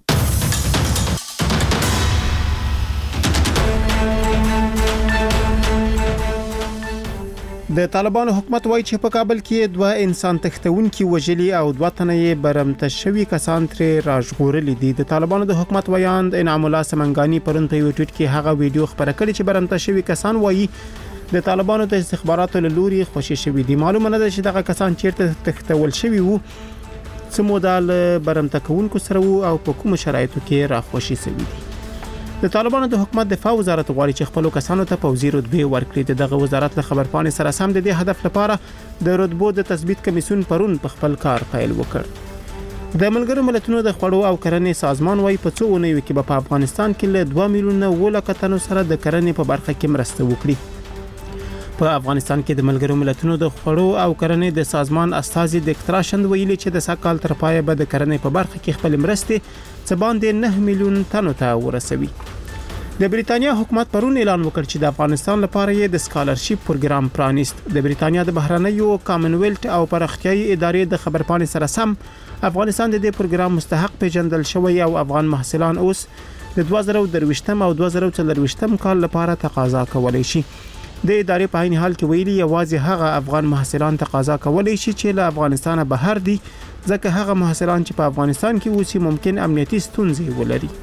Speaker 1: د طالبانو حکومت وایي چې په کابل کې دوه انسان تښتونکي وژلي او دوه تنه یې برمته شوي کسان ترې راژغورلي دي. د طالبانو د حکومت ویاند انعام الله سمنګانی پرون په یو ټویټ کې هغه ویډیو خبره کړې چې برمته شوي کسان وایي د طالبانو د استخباراتو له لوري خوشي شوي دي. معلومه نه ده چې دغه کسان چیرته تښتول شوي وو، څه موده له برمته کوونکو سره وو او په کومو شرایطو کې راخوشي شوي دي. د طالبانو د حکومت دفاع وزارت غواړي چې خپل کسانو ته پوځي رتبه ورکړي. دغه وزارت له خبرپاڼې سره سم د دې هدف لپاره د رتبو د تثبیت کمیسیون پرون په خپل کار پیل وکړ. د ملګرو ملتونو د خوړو او کرنې سازمان وايي په څو اونیو کې په افغانستان کې له دوه میلیونه ولکه تنو سره د کرنې په برخه کې مرسته وکړي. په افغانستان کې د ملګرو ملتونو د خوړو او کرنې د سازمان استازي د اکتراشند ویلي چې د سکهال تر پایه به د کرنې په برخه کې خپل مرستې څه باندې نه میلیون تنو ته ورسوي. د بریتانیا حکومت پرون اعلان وکړ چې د افغانستان لپاره یې د سکالرشپ پروګرام پرانیست. د بریتانیا د بهرنیو کامنویلت او پراختیايي ادارې د خبرپاڼې سره سم افغانستان د دې پروګرام مستحق پیژندل شوی او افغان محصلان اوس د دوه زره درویشتم او دوه زره څلرویشتم کال لپاره تقاضا کولی شي. د ادارې په عین حال کې ویلي یوازې هغه افغان محصلان تقاضا کولی شي چې له افغانستان بهر دي، ځکه هغه محصلان چې په افغانستان کې اوسي ممکن امنیتي ستونزې ولري.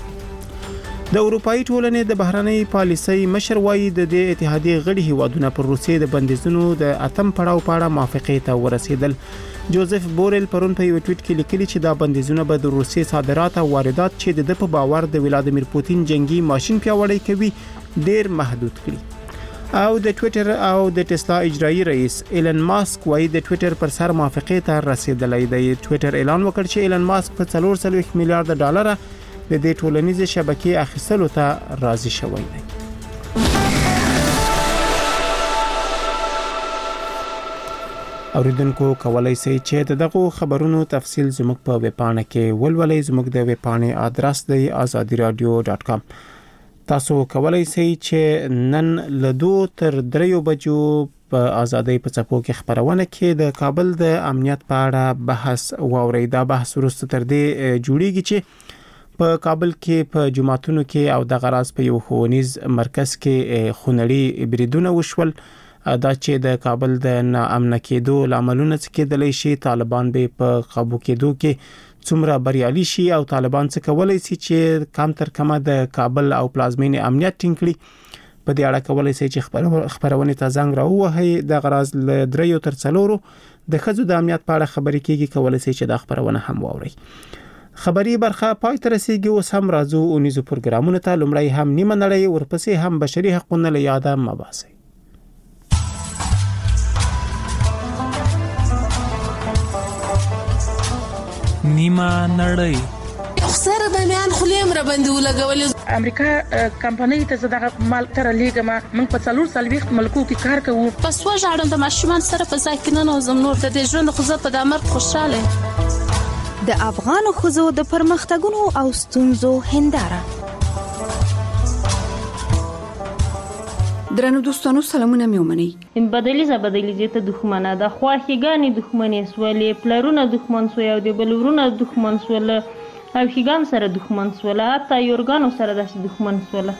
Speaker 1: د اروپאי ټولنې د بهرنۍ پالیسۍ مشر وایي د دې اتحادیې غړي هیوادونه پر روسیې د بندیزونو د اتم پړاو په اړه موافقې ته ورسېدل. جوزف بورل پرون په یو ټویټ کې لیکلي چې دا بندیزونه به د روسیې صادرات او واردات چې د په باور د ولادیمیر پوتین جنگي ماشين پیاوړی کوي ډیر محدود کړي. او د ټویټر او د ټسلا اجرایی رئیس ایلن ماسک وایي د ټویټر پر سر موافقې ته رسیدلی دی. ټویټر اعلان وکړ چې ایلن ماسک په څلور سوه میلیارډ ډالر د دې ټولنیزې شبکې اخیستلو ته راضي شوی دی. اوریدونکو کولای شئ چې دغه خبرونو تفصیل زموږ په ویب پاڼه کې ولولئ. زموږ د ویب پاڼې آدرس دی آزادی رادیو ډاټ کام. تاسو کولای شئ چې نن له دوه تر دریو بجو په آزادۍ په څپو کې خبرونه کې د کابل د امنیت په اړه بحث واورئ. دا بحث وروسته تر دې جوړیږي چې په کابل کې په جماعتونو کې او د غراز په یو ښوونیز مرکز کې خونړي بریدونه وشول. دا چې د کابل د ناامن کېدو لاملونه څه کېدلی شي، طالبان به په قابو کېدو کې څومره بریالي شي او طالبان څه کولای شي چې کم تر کمه د کابل او پلازمینې امنیت ټینګ کړي. په دې اړه کولای شي چې خبرونه ته زنګ راووهي. د غراز ل دریو تر څلورو د ښځو د امنیت په اړه خبرې کیږي، کولای شي چې دا خبرونه هم واوري. خبري برخه پای ته رسیدي. اوس هم راځو اونیزو پروګرامونو ته. لومړی هم نیمه نړۍ، ورپسې هم بشري حقوقونه له یاده مباسي.
Speaker 2: نیمه نړۍ
Speaker 22: سره د میان خلیم را باندې ولګول.
Speaker 23: امریکا کمپنۍ ته زړه مال تر لیګما موږ په څلور سلويخت ملکو کې کار کوو.
Speaker 22: پس وژاړم د ماشومان سره په ځای کې نه نوزم نور د دې ژوند خو زه په دامر خوشاله.
Speaker 9: د افغان خزو د پرمختګونو او ستونزو هنداره.
Speaker 4: درنو دوستانو سلامونه مې ومنئ.
Speaker 5: بدلیزه بدلیزه ته دښمنه ده، خواښیګانې دښمنې سولې، پلرونه دښمن سوی او د بلورونه دښمن سوله او ښیګام سره دښمن سوله، حتی یورګانو سره داسې دښمن سوله.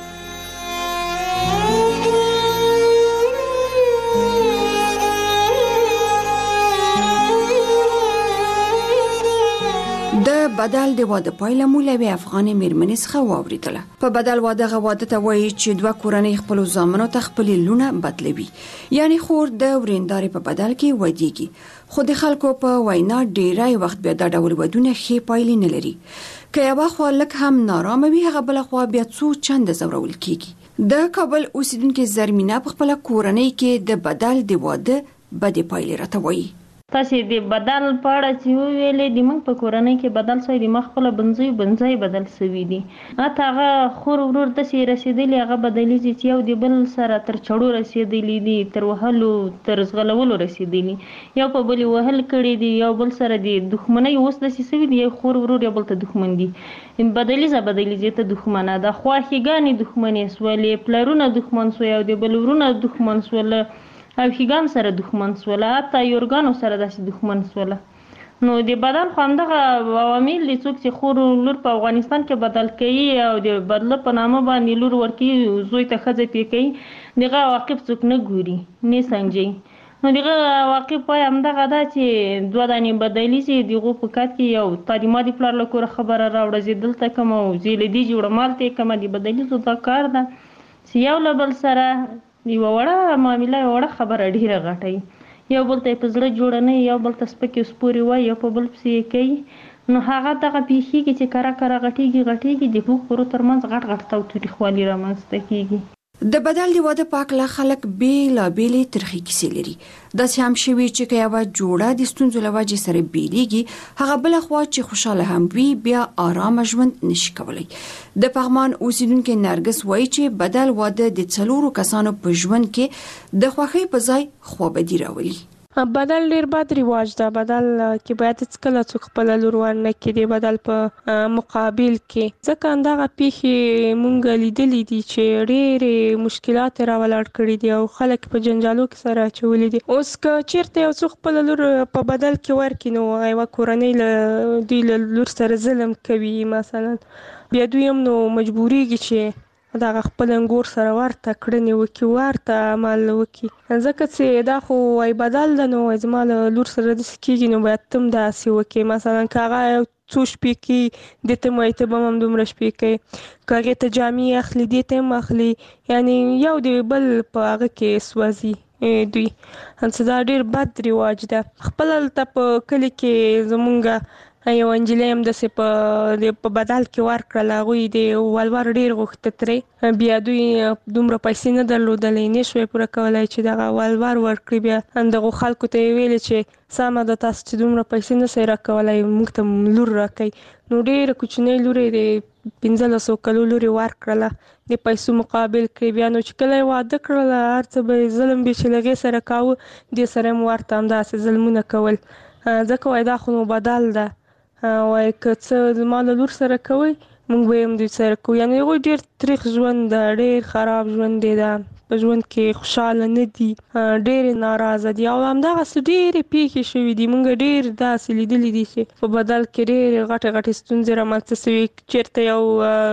Speaker 4: د بدل د واده پایله مولوي افغاني میرمنې څخه واوریدله. په بدل واده غ واده ته وایي چې دوه کورنۍ خپل زامنو ته خپل لونه بدلوي، یعنی خور د وریندارې په بدل کې ودیږي. خو د خلکو په وینا ډیری وخت بیا دا ډول ودونه ښې پایلې نه لري. که یوه خوا لږ هم نارامه وي، هغه بله خوا بیا څو چنده ځورول کیږي. د کابل اوسیدونکې زرمینه په خپله کورنۍ کې د بدل د واده بدې پایلې راته وایي.
Speaker 5: تاسې د بدل په اړه چې وویلې، د موږ په کورنۍ کې بدل سوی د ما خپله بنځۍ بنځۍ بدل سوي دي. حتی هغه خور ورور داسې رسېدلي، هغه بدلیږي چې یو د بل سره تر چړو رسېدلي دي، تر وهلو تر ځغلولو رسېدلي، یو په بل وهل کړي دي، یو بل سره د دښمنۍ اوس داسې سوي دي، یو خور ورور یو بل ته دښمن دي. بدلیزه بدلیزه ته دښمنه ده، خواښیګانې دښمنې سولې، پلرونه دښمن سوی او د بلورونه دښمن سوله او ښیګام سره دښمن سوله، حتی یورګانو سره داسې دښمن سوله. نو د بدل خو همدغه عوامل دي، څوک چې خور لور په افغانستان کې بدل کوي او د بدله په نامه باندې لور ورکوي، زوی ته ښځه پې کوي، دغه عواقب څوک نه ګوري، نه سنجوي. نو دغه عواقب پای همدغه ده چې دوه دانې بدلي چې د هغو په کات کې یو تا د ما د پلار له کوره خبره راوړه، زه دلته کوم او زه له دې جوړه مالته یې کومه. د بدلیزو دا کار ده چې یو له بل سره یوه وړه معامله، یوه وړه خبره ډېره غټوي، یو بل ته یې په زړه جوړه نه وي، یو بل ته سپکې سپورې وایي، یو په بل پسې یې کوي. نو هغه دغه پېښېږي چې کره کره غټېږي غټېږي د دوو خورو تر منځ غټ غټ تاوتریخوالي رامنځته کېږي.
Speaker 4: د بدل د واده په هکله خلک بېلابېلې ترخې کیسې لري. داسې هم شوي چې که یوه جوړه د ستونزو له وجې سره بېلېږي، هغه بله خوا چې خوشحاله هم وي بیا آرامه ژوند نشي کولی. د پغمان اوسیدونکې نرګس وایي چې بدل واده د څلورو کسانو په ژوند کې د خوښۍ په ځای خوابدي راولي.
Speaker 10: بدل ډیر بد رواج ده. بدل کې باید هیڅکله څوک خپله لور ورنه کړي د بدل په مقابل کې، ځکه همدغه پیښې مونږ لیدلي دي چې ډېرې مشکلات راولاړ کړي دي او خلک په جنجالو کې سره اچولي دي. اوس که چېرته یو څوک خپله لور په بدل کې ورکړي، نو یوه کورنۍ له دوی له لور سره ظلم کوي مثلا، بیا دوی هم نو مجبوریږي چې دغه خپل انګور سره ورته کړنې وکړي، ورته عمل وکړي، ځکه چې دا خو وایي بدل ده، نو وایي زما له لور سره داسې کېږي، نو باید ته هم داسې وکړي. مثلا که هغه یو څو شپې کوي، دې ته هم وایي ته به هم دومره شپې کوي، که هغې ته جامې اخلي دې ته هم اخلي، یعنې یو د بل په هغه کې سوځي دوی. همڅه دا ډېر بد رواج ده. خپله هلته په کلي کې زمونږ یو نجلۍ هم داسې په په بدل کې ورکړله، هغوی د ولور ډېر غوښته ترې، بیا دوی دومره پیسې نه درلودلې، نه شوی پوره کولی چې دغه ولور ورکړي. بیا دغو خلکو ته یې ویلې چې سمه ده، تاسو چې دومره پیسې نه سئ راکولی، موږ ته لور راکوئ. نو ډېره کوچنۍ لور یې د پنځلسو کلو لور یې ورکړله د پیسو مقابل کې. بیا نو چې کله یې واده کړله، هر څه به یې ظلم به چې له هغې سره کاوه، دې سره هم ورته همداسې ظلمونه کول، ځکه وایي دا خو نو بدل ده، وایي که څه زما له لور سره کوئ موږ به یې هم دوی سره کوو. یعنې هغوی ډېر تریخ ژوند ده، ډېر خراب ژوند دی، ده په ژوند کې خوشحاله نه دي، ډېرې ناراضه دي. او همدغسې ډېرې پیښې شوي دي، موږ ډېر داسې لیدلي دي چې په بدل کې ډېرې غټې غټې ستونزې رامنځته سوي. چېرته یو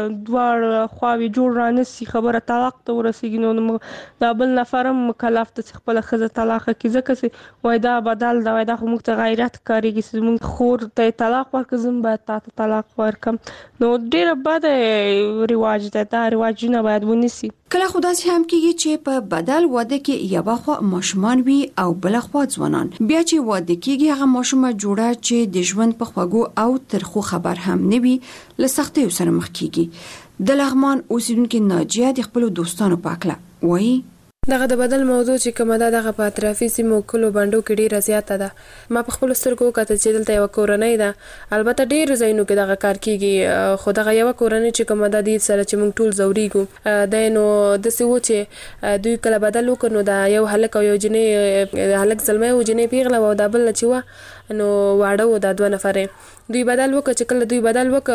Speaker 10: دواړه خواوې جوړ رانه سي، خبره طلاق ته ورسېږي، نو دا بل نفر هم مکلف ده چې خپله ښځه طلاقه کړي، ځکه چې وایي دا بدل ده، وایي دا خو موږ ته غیرت ښکارېږي چې زموږ خور ته یې طلاق ورکړه، زه هم باید تا ته طلاق ورکړم. نو ډېره بده رواج ده، دا رواجونه باید ونیسي.
Speaker 4: کله خو داسې هم کېږي چې په بدل واده کې یوه خوا ماشومان وي او بله خوا ځوانان. بیا چې واده کېږي، هغه ماشومه جوړه چې د ژوند په خوږو او ترخو خبر هم نه وي، له سختیو سره مخ کېږي. د لغمان اوسیدونکې ناجیه د خپلو دوستانو په هکله وایي
Speaker 24: دغه د بدل موضوع چې کومه ده، دغه په اطرافي سیمو کلو بنډو کې ډیره زیاته ده. ما په خپلو سترګو وکتل چې دلته یوه کورنۍ ده، البته ډېرو ځایونو کې دغه کار کېږي، خو دغه یوه کورنۍ چې کومه ده، دې سره چې موږ ټول ځورېږو. دی نو داسې و چې دوی کله بدل وکړ، نو دا یو هلک او یو جنۍ، هلک زلمی و جنۍ پیغله وه، او دا بله چې وه نو واړه و، دا دوه نفرې دوی بدل وکړه. چې کله دوی بدل وکړه،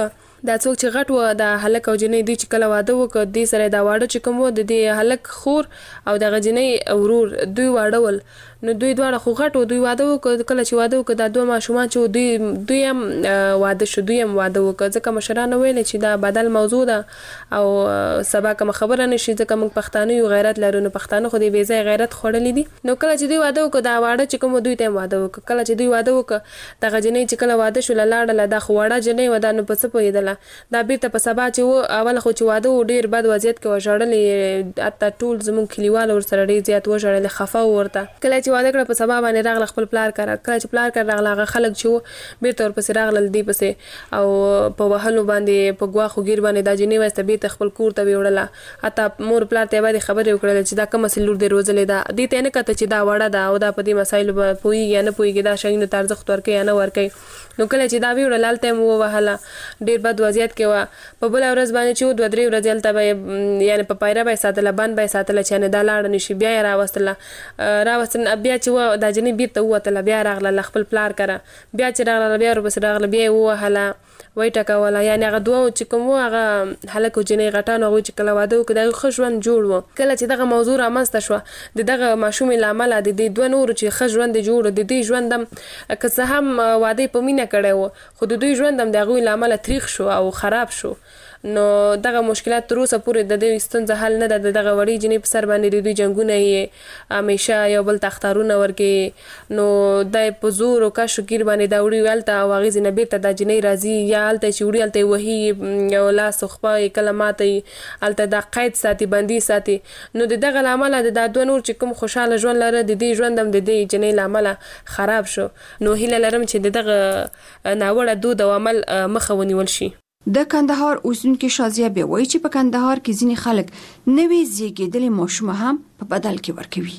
Speaker 24: دا څوک چې غټ و د هلک او جنۍ دوی چې کله واده وکړ دې سره دا واده چې کوم و د دې هلک خور او د جنۍ ورور دوی واده ول نو دوی دواړه خو غټ و دوی واده وکړ کله چې واده وکړ دا دوه ماشومان چې دوی دوی هم واده شو دوی هم واده وکړ ځکه مشرانو ویل چې دا بدل موضوع ده او سبا کوم خبره نشي ځکه موږ پښتانه یو غیرت لرو نو پښتانه خو دې بې ځای غیرت خوړلې دي نو کله چې دوی واده وکړ دا واده چې کوم دوی ته واده وکړ کله چې دوی واده وکړ دا جنۍ چې کله واده شو لاړه دا خو واړه جنۍ و دا نو په څه پوهېدله دا بیرته په سبا چې و اول خو چې واده و ډیر بد وضعیت کې وژړلې حتی ټول زموږ کلیوال ورسره ډیر زیات وژړل خفه ورته کله چې واده کړ په سبا باندې راغله خپل پلار کړه کله چې پلار کړه راغله خلک چې بیرته ورپسې راغلل دی پسې او په وهلو باندې په ګواخو ګیر باندې دا جنۍ واسطه بیرته خپل کور ته وړله حتی مور پلار ته باندې خبرې وکړل چې دا کوم سلور دی روزلې دا دې ته نه کته چې دا وړه دا او دا په دې مسایلو پوي یا نه پويږي دا شینو ترځخت ورکې یا نه ورکې نو کله چې دا ویوړه لالته مو وهله ډیر بد وضعیت کې و په بل ورځ باندې چې دوه درې ورځې لته یعنی په پایره به ساتله باندې به ساتله چې نه دا لاړ نشي بیا راوستله راوستل بیا چې دا جنې بیرته وته بیا راغله خپل پلار کړه بیا چې راغله بیا ورپسې راغله بیا وهله وای ټکاوله یعنی هغه دوه چې کوم هغه هلک او جنۍ غټانو هغوی چې کله واده وکړ د ښه ژوند جوړ و کله چې دغه موضوع رامنځته شوه د دغه ماشومې له امله د دې دوه نورو چې ښه ژوند یې جوړ د دې ژوند هم که څه هم واده یې په مینه کړی و خو د دوی ژوند هم د هغوی له امله تریخ شو او خراب شو نو دغه مشکلات تر اوسه پورې د دې ستونزه حل نه ده د دغه وړې جنۍ په سر باندې د دوی جنګونه یې همیشه یو بل ته اختارونه ورکوي نو دا یې په زور او کشو ګیر باندې دا وړي هلته او هغې ځای نه بېرته دا جنۍ راځي یا هلته چې وړي هلته یې وهي یو لاس او خپه یې کله ماته یي هلته دا قید ساتي بندي ساتي نو د دغه له امله د دا دوه نور چې کوم خوشحاله ژوند لره د دې ژوند هم د دې جنۍ له امله خراب شو نو هیله لرم چې د دغه ناوړه دود او عمل مخه ونیول شي
Speaker 4: د کندهار اوسیدونکو شازیه به وایي چې په کندهار کې ځینې خلک نوې زیږیدلې ماشومه هم په بدل کې ورکوي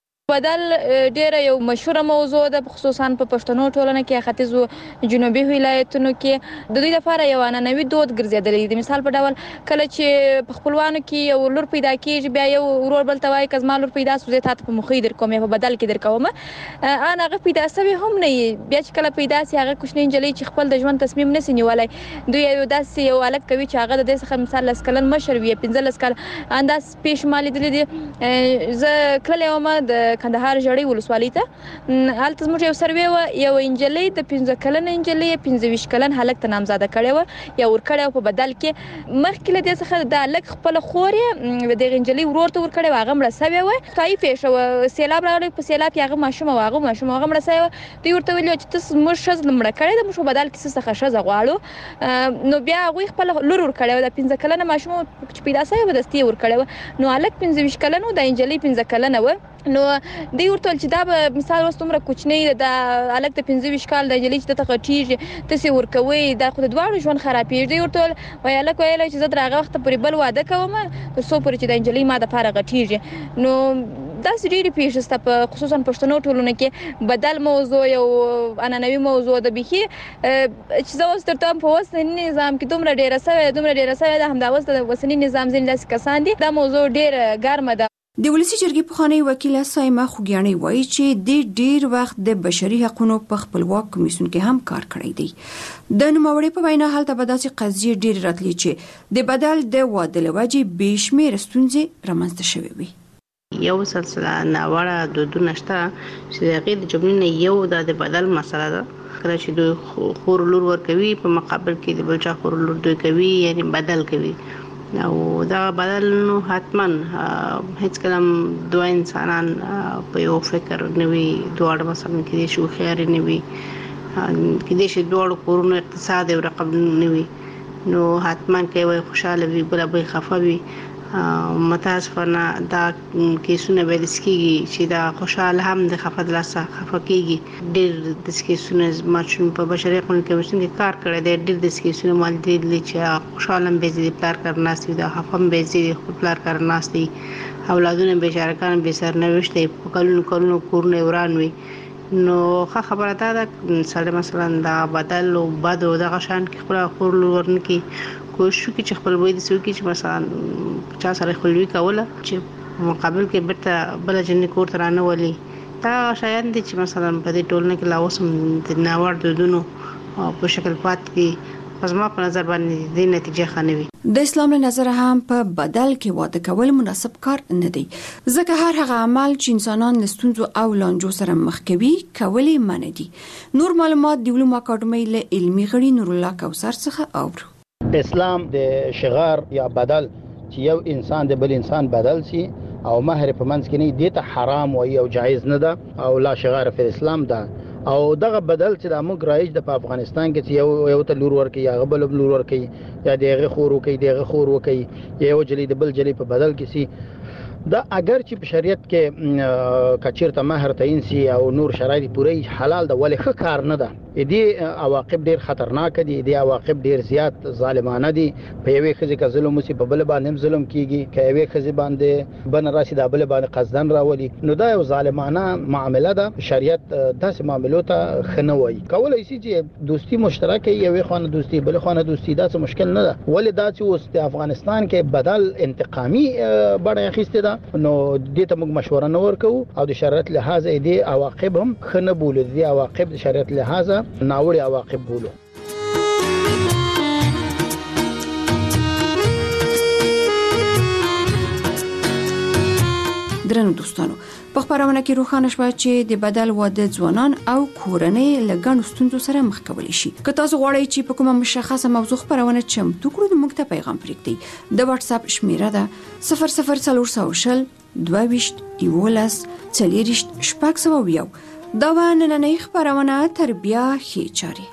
Speaker 8: بدل ډیره یو مشهوره موضوع ده خصوصا په پښتنو ټولنه کې ختیځو جنوبي ولایتونو کې د دوی لپاره یو عنعنوي دود ګرځېدلی دی مثال په ډول کله چې په خپلوانو کې یو لور پیدا کیږي بیا یو ورور بل ته وایي که زما لور پیدا سو زه تاسو په مخې در کوم په بدل کې در کوم ان هغه پیدا سوی هم نه بیا چې کله پیدا سي هغه کوچنی نجلۍ چې خپل د ژوند تصمیم نسی نیولای دوی یو داسې یو الګ کوي چې هغه د دې څخه مثال لسکلن مشر وي پنځه لسکل انداز پیش مالي دي زه کله یو ما د کندهار جړې ولسوالۍ ته هلته زموږ یو سروې و یو انجلۍ د پنځه کلنه انجلۍ پنځه ویشت کلن هلک ته نامزاده کړې وه یا ورکړې په بدل کې مخکې له دې څخه د هلک خپله خور یې دغه انجلۍ ورور ته ورکړې وه هغه مړه سوې وه خدایي پېښه وه سیلاب راغلی په سیلاب کې هغه ماشومه وه هغه ماشومه هغه مړه سوې وه دوی ورته ویلي چې ته زموږ ښځه مړه کړې ده موږ په بدل کې څه څخه ښځه غواړو نو بیا هغوی خپله لور ورکړې وه د پنځه کلنه ماشومه چې پیدا سوې وه دستي یې ورکړې وه نو هلک پنځه ویشت کلن و د انجلۍ پنځه کلنه وه نو دوی ورته ویل چې دا به مثال اوس دومره کوچنی د هلک د پنځه ویشت کال د نجلۍ چې دته غټېږي تاسې ورکوئ دا خو د دواړو ژوند خرابېږي دوی ورته ویل وایي هلک ویلی چې زه تر هغه وخته پورې بل واده کوم تر څو پورې چې د نجلۍ ما دپاره غټېږي نو داسې ډېرې پېښې شته په خصوصا پښتنو ټولنو کې بدل موضوع یو عنعنوي موضوع ده بیخي چې زه اوس درته وایم په اوسني نظام کې دومره ډېره سوې ده دومره ډېره سوې ده همدا اوس د اوسني نظام ځینې داسې کسان دي دا موضوع ډېره ګرمه ده
Speaker 4: د ولسی جرګې پخوانی وکیله سایمه خوګیاڼي وایي چې د ډیر وخت د بشري حقوقو په خپلواک کمیسیون کې هم کار کړی دی د نوموړي په وینا حالت به داسې قضیې ډیر راتلی چې د بدل د واده لوجې بشمیر ستونزې رامنځته شوې وي
Speaker 12: یو سلسله ناوړه دودونه شته چې د غیر جملې یو د بدل مسله ده کله چې دوی خور لور ورکوي په مقابل کې د بل چا خور لور دوی کوي یعنی بدل کوي او دا بدل نو حتما هیڅ کلم دوه انسانان په یو فکر نوي دوه مثلا کې شو خیر نوي کې د شي دوه کورونو اقتصاد او رقم نوي نو حتما کې وي خوشاله وي بل به خفوي متاسفانه دا کیسونه به د سکیږي چې دا خوشاله هم د خفت لاسه خفکیږي ډېر د سکیسونه ماچون په بشري قانون کمیسیون کې کار کړی دی ډېر د سکیسونه مال دی چې خوشاله به زی پلار کرناستي دا خفم به زی خپل پلار کرناستي اولادونه بیچارهکان به سر نوښته په کلونو کلونو کورونه وران وي نو ښه خبره ده سړی مثلا دا بدل او بد او دغه شان کې خپل خور لور نه کې کوشش وکړي چې خپل وای د سوي کې چې مثلا چا سره خپلوي کوله چې مقابل کې بیرته بل جنې کور ته رانه ولي دا شایان دي چې مثلا په دې ټولنه کې لا اوس د ناوړ دودونو په شکل پات کې پس ما په نظر باندې د نتیجه خنوي.
Speaker 4: د اسلام له نظر هم په بدل کې واده کول مناسب کار نه دی، ځکه هر هغه عمل چې انسانان له ستونزو او لانجو سره مخ کوي کولای منع دي. نور معلومات د علومو اکاډمۍ له علمي غړي نور الله کوثر څخه اورو.
Speaker 11: اسلام د شغار یا بدل چې یو انسان د بل انسان بدل سي او مهر په منځ کې نه دي ته حرام وي او جایز نه ده او لا شغار په اسلام ده. او دغه بدل چې د موږ رایج د افغانستان کې یو یو ته لور ورکي یا غبل لور ورکي یا دغه خور ورکي دغه خور ورکي یو جلی د بل جلی په بدل کې سي دا اگر چې په شریعت کې کچیرته مہر تعین سي او نور شرایط پوره حلال ده ولې ښه کار نه ده. دې عواقب ډیر خطرناک دي، دې عواقب ډیر زیات ظالمانه دي. په یوې خزي کې ظلم وسی په بل باندې ظلم کیږي، که یوې خزي باندې بن راشي د بل باندې قصدن راولي، نو دا یو ظالمانه معامله ده. شریعت داسې معاملو ته خنوي کولای شي چې دوستی مشترکه یوې خانه دوستی بل خانه دوستی دا څه مشکل نه ده. ولې دا چې اوس د افغانستان کې بدل انتقامي بڼه اخیسته ده، نو دې ته موږ مشوره نه ورکو او د شریعت لحاظ دې عواقب هم خنه بولو، دې عواقب د شریعت لحاظ ناوړي عواقب بولو.
Speaker 4: درنو دوستانو، په خبرونه کې روښانه شوه چې د بدل واده ځوانان او کورنۍ له ګڼو ستونزو سره مخ کولی شي. که تاسو غواړئ چې په کومه مشخصه موضوع خبرونه چمتو کړو نو موږ ته پیغام پرېږدئ. د واتس اپ شمیره ده صفر صفر څلور سوه شل دوه ویشت یولس څلېرویشت شپږ سوه یو. دا و نننۍ خبرونه تر بیا ښې چارې.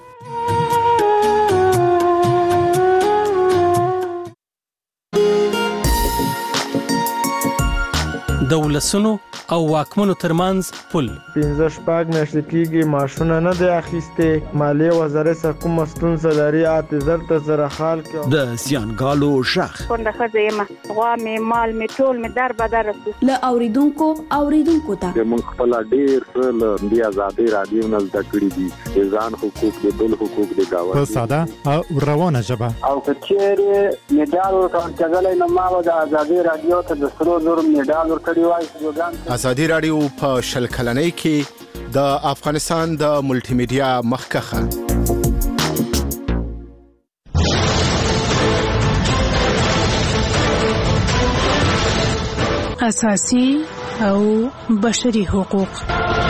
Speaker 13: د ولسونو او واکمنو ترمنځ پل
Speaker 14: پنځه شپږ میاشتې کېږي ماشونه نه دی اخیستې، مالیې وزارت څخه کومه ستونزه لري اته زر ته زره خال کې
Speaker 15: د زیانګالو غږ
Speaker 25: څنګه ښځه یم غوا مې مال مې ټول مې در بدر رسو
Speaker 26: له اوریدونکو اوریدونکو ته
Speaker 27: موږ خپل ډیر څه له دې آزادۍ رادیو نه زده کړي دي، د ځان حقوق د بل حقوق د گاونډي
Speaker 28: په ساده او روانه ژبه
Speaker 26: او کچېره میډال ورکول کېدلای نو ما د آزادۍ رادیو ته د سرو زرو میډال ورکړی وای.
Speaker 29: آزادي رادیو په شل کلنۍ کې د افغانستان د ملټي میډیا مخکخه
Speaker 30: اساسي او بشري حقوق.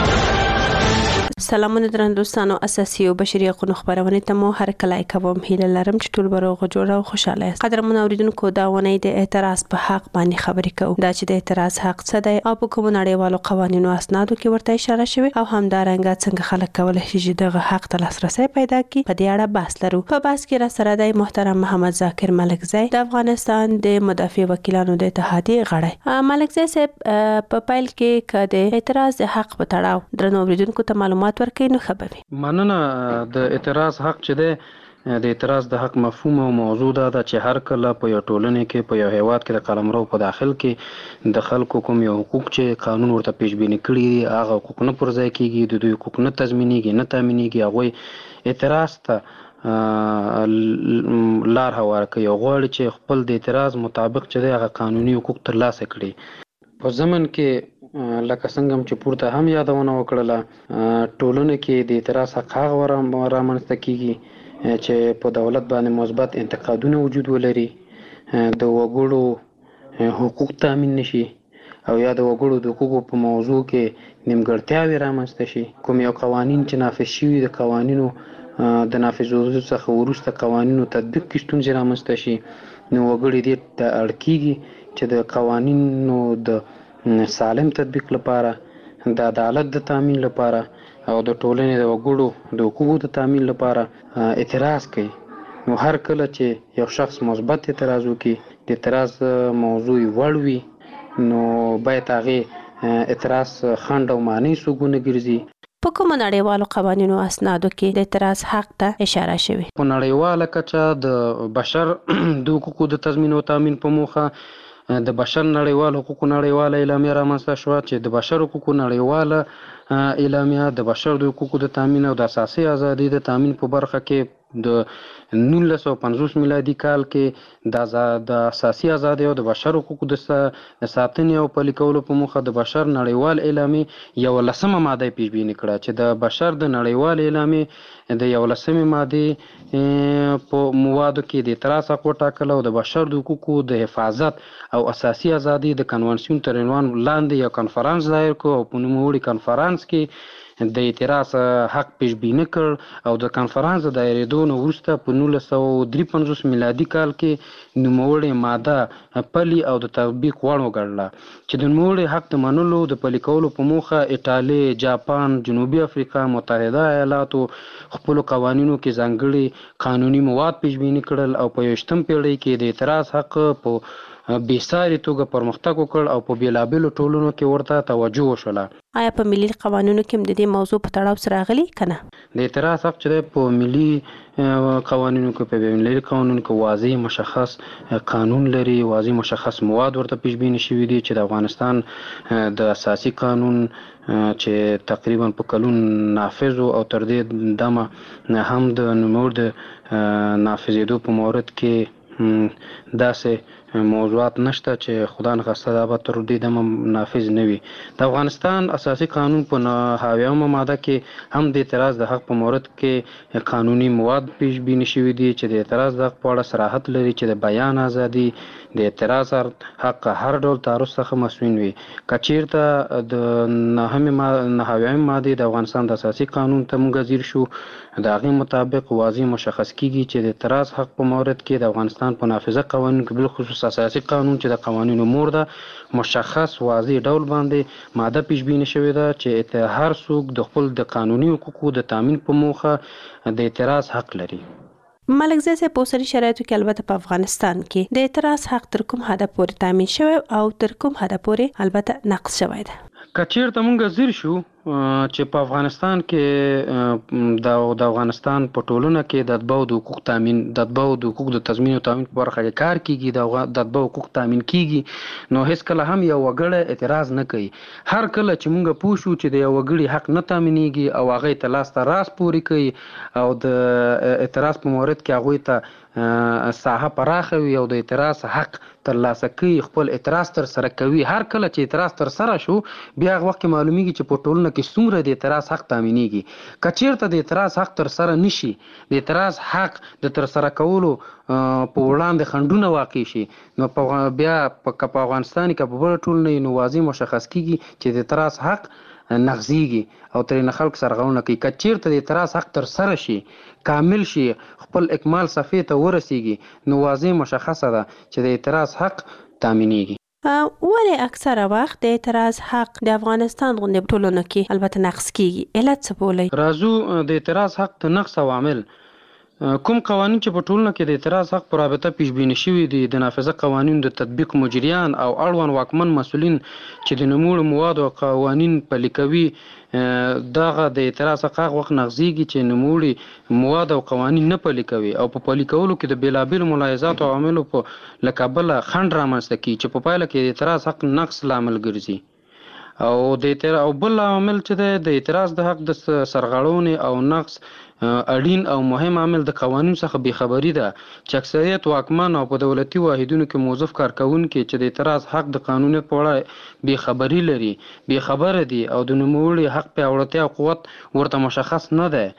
Speaker 31: سلامونه درنو دوستانو، اساسي او بشري حقوقو خبرونه ته مو هر کله کوم هیله لرم چې ټول بروغه جوړه او خوشاله است. قدرمن اوریدونکو دا ونه د اعتراض په حق باندې خبرې کوو. دا چې د اعتراض حق څه دی او په کوم نړیوالو قوانینو اسنادو کې ورته اشاره شوی او همدارنګه څنګه خلک کولای شي چې دغه حق ته لاسرسي پیدا کړي. په دې اړه بحث لرو. په بحث کې را سره دی محترم محمد ذاکر ملکزی د افغانستان د مدافع وکیلانو د اتحادیې غړی. ملکزی صاحب په پایل کې کده اعتراض حق په تړاو درنو اوریدونکو ته معلومات ورکړئ نو خبري.
Speaker 32: مننه. د اعتراض حق چې دی د اعتراض د حق مفهوم او موضوع دا ده چې هر کله په یو ټولنه کې په یو هیواد کې د قلمرو په داخل کې د خلکو کوم یو حقوق چې قانون ورته پیشبینی کړی دي هغه حقوق نه پر ځای کیږي، د دوی حقوق نه تضمینېږي نه تامینېږي، هغوی اعتراض ته لار هواره کوي او غواړي چې خپل د اعتراض مطابق چې دی هغه قانوني حقوق ترلاسه کړي. په ضمن کې لکه څنګه چې پورته هم یادونه وکړله ټولنه کې د اعتراض حق هغه رامنځته کیږي چې په دولت باندې مثبت انتقادونه وجود ولري، د وګړو حقوق تامین نشي او یا د وګړو د حقوقو په موضوع کې نیمګړتیاوې رامنځته شي. کوم یو قوانین چې نافذ شوي د قوانینو د نافذولو څخه وروسته قوانینو تطبیق کې ستونزې رامنځته شي، نو وګړي دې ته اړ کیږي چې د قوانینو د سالم تطبیق لپاره، د عدالت د تامین لپاره او د ټولنې د وګړو د حقوقو د تامین لپاره اعتراض کوي. نو هر کله چې یو شخص مثبت اعتراض وکړي، د اعتراض موضوع وړ وي، نو باید هغه اعتراض خنډ او معنی سوګونه ګرځي.
Speaker 31: په کوم نړیوالو قوانینو اسنادو کې د اعتراض حق ته اشاره شوی.
Speaker 32: په نړیواله کچه د بشر د حقوقو د تضمین او تامین په موخه د بشر نړیوال حقوقو نړیواله اعلامیه رامنځته شوه چې د بشر حقوقو نړیواله اعلامیه د بشر د حقوقو د تامین او د اساسي ازادۍ د تامین په برخه کې د نولس سوه پنځوس میلادي کال کې د د اساسي ازادۍ او د بشر حقوقو د ساتنې او پلي کولو په موخه د بشر نړیوال اعلامیې یولسمه ماده پیش بیني کړه چې د بشر د نړیوال اعلامیې د یولسمې مادې په موادو کې د اعتراض حق وټاکل او د بشر د حقوقو د حفاظت او اساسي ازادۍ د کنوانسیون تر عنوان لاندې یو کنفرانس دایر کړ او په نوموړي کنفرانس کې د اعتراض حق پیش بینی کړ او د کنفرانس د دایریدو نه وروسته په نولس سوه درې پنځوس میلادي کال کې نوموړې ماده پلي او د تطبیق وړ وګڼله چې د نوموړي حق د منلو د پلي کولو په موخه ایټالي، جاپان، جنوبي افریقا، متحده ایالاتو خپلو قوانینو کې ځانګړي قانوني مواد پیش بینی کړل او په یویشتم پیړۍ کې د اعتراض حق په بېساري توګه پرمختګ وکړ او په بېلابېلو ټولنو کې ورته توجه وشوله.
Speaker 31: آیا په ملي قوانینو کې هم د دې موضوع په تړاو سره راغلي که نه؟
Speaker 32: د اعتراض حق چې دی په ملي قوانینو کې په بین‌المللي قوانینو کې واضح مشخص قانون لري، واضح مشخص مواد ورته پیش بیني شوي دي چې د افغانستان د اساسي قانون چې تقریبا په کلون نافذ او تر دې دمه هم د نوموړي د نافذېدو په مورد کې داسې موضوعات نشته چې خدا نخواسته دا به تر دې دمه نافذ نه وي. د افغانستان اساسي قانون په نهه اویایمه ماده کې هم د اعتراض د حق په مورد کې قانوني مواد پیش بیني شوي دي چې د اعتراض د حق په اړه صراحت لري چې د بیان ازادي، د اعتراض حق هر ډول تعرض څخه مسؤل وي. که چیرته د نهه اویایمې مادې د افغانستان د اساسي قانون ته موږ ځیر شو، د هغې مطابق واضح مشخص کیږي چې د اعتراض حق په مورد کې د افغانستان په نافذه قوانینو کې بالخصوص اساسي قانون چې د قوانینو مور ده مشخص واضح ډول باندې ماده پیش بیني شوې ده چې هر څوک د خپل د قانوني حقوقو د تامین په موخه د اعتراض حق لري.
Speaker 31: ملکزی صاحب په اوسني شرایطو کې البته په افغانستان کې د اعتراض حق تر کوم حده پورې تامین شوی او تر کوم حده پورې البته نقض شوی ده؟
Speaker 32: که چیرته مونږ ځیر شو چې په افغانستان کې د افغانستان په ټولنه کې د اتباعو د حقوق تامین د اتباعو د حقوق د تضمین او تامین په برخه کې کار کیږي، د اتباعو حقوق تامین کیږي، نو هیڅ کله هم یو وګړی اعتراض نه کوي. هر کله چې مونږ پوه شو چې د یو وګړي حق نه تامینېږي او هغه ته لاس ته راس پورې کوي او د اعتراض په مورد کې هغوی ته ساحه پراخه وي او د اعتراض حق ترلاسه کوي، خپل اعتراض تر سره کوي، هر کله چې اعتراض تر سره شو بیا هغه وخت کې معلومیږي چې په ټولنه کې څومره د اعتراض حق تامینېږي. که چیرته د اعتراض حق تر سره نشي، د اعتراض حق د تر سره کولو په وړاندې خنډونه واقع شي، نو بیا که په افغانستان کې په بله ټولنه نو واضح مشخص کیږي چې د اعتراض حق نغزیږي او ترې نه خلک سرغړونه کوي. که چیرته د اعتراض حق تر سره شي، کامل شي، خپل اکمال صفحې ته ورسیږي، نو واضح مشخصه ده چې د اعتراض حق تامینېږي.
Speaker 31: ولې اکثره وخت د اعتراض حق د افغانستان غوندې ټولنو کې البته نقض کیږي؟ علت څه بولئ؟
Speaker 32: راځو د اعتراض حق د نقض عوامل کوم قوانین چې په ټولنه کې د اعتراض حق په رابطه پیش بیني شوي دي، د نافذه قوانینو د تطبیق مجریان او اړوند واکمن مسؤلین چې د نوموړو موادو او قوانین پلي کوي، دغه د اعتراض حق هغه وخت نغزیږي چې نوموړي مواد او قوانین نه پلي کوي او په پلي کولو کې د بېلابېلو ملاحظاتو او عواملو په له کبله خنډ رامنځته کوي چې په پایله کې د اعتراض حق نقض لامل ګرځي. او د اعتراض او بل عامل چې دی د اعتراض د حق د سرغړونې او نقض اړین او مهم عامل د قوانینو څخه بېخبري ده چې اکثریت واکمن او په دولتي واحدونو کې موظف کارکوونکي چې د اعتراض حق د قانونیت په اړه بېخبري لري، بېخبره دي او د نوموړي حق پیاوړتیا او قوت ورته مشخص نه دی.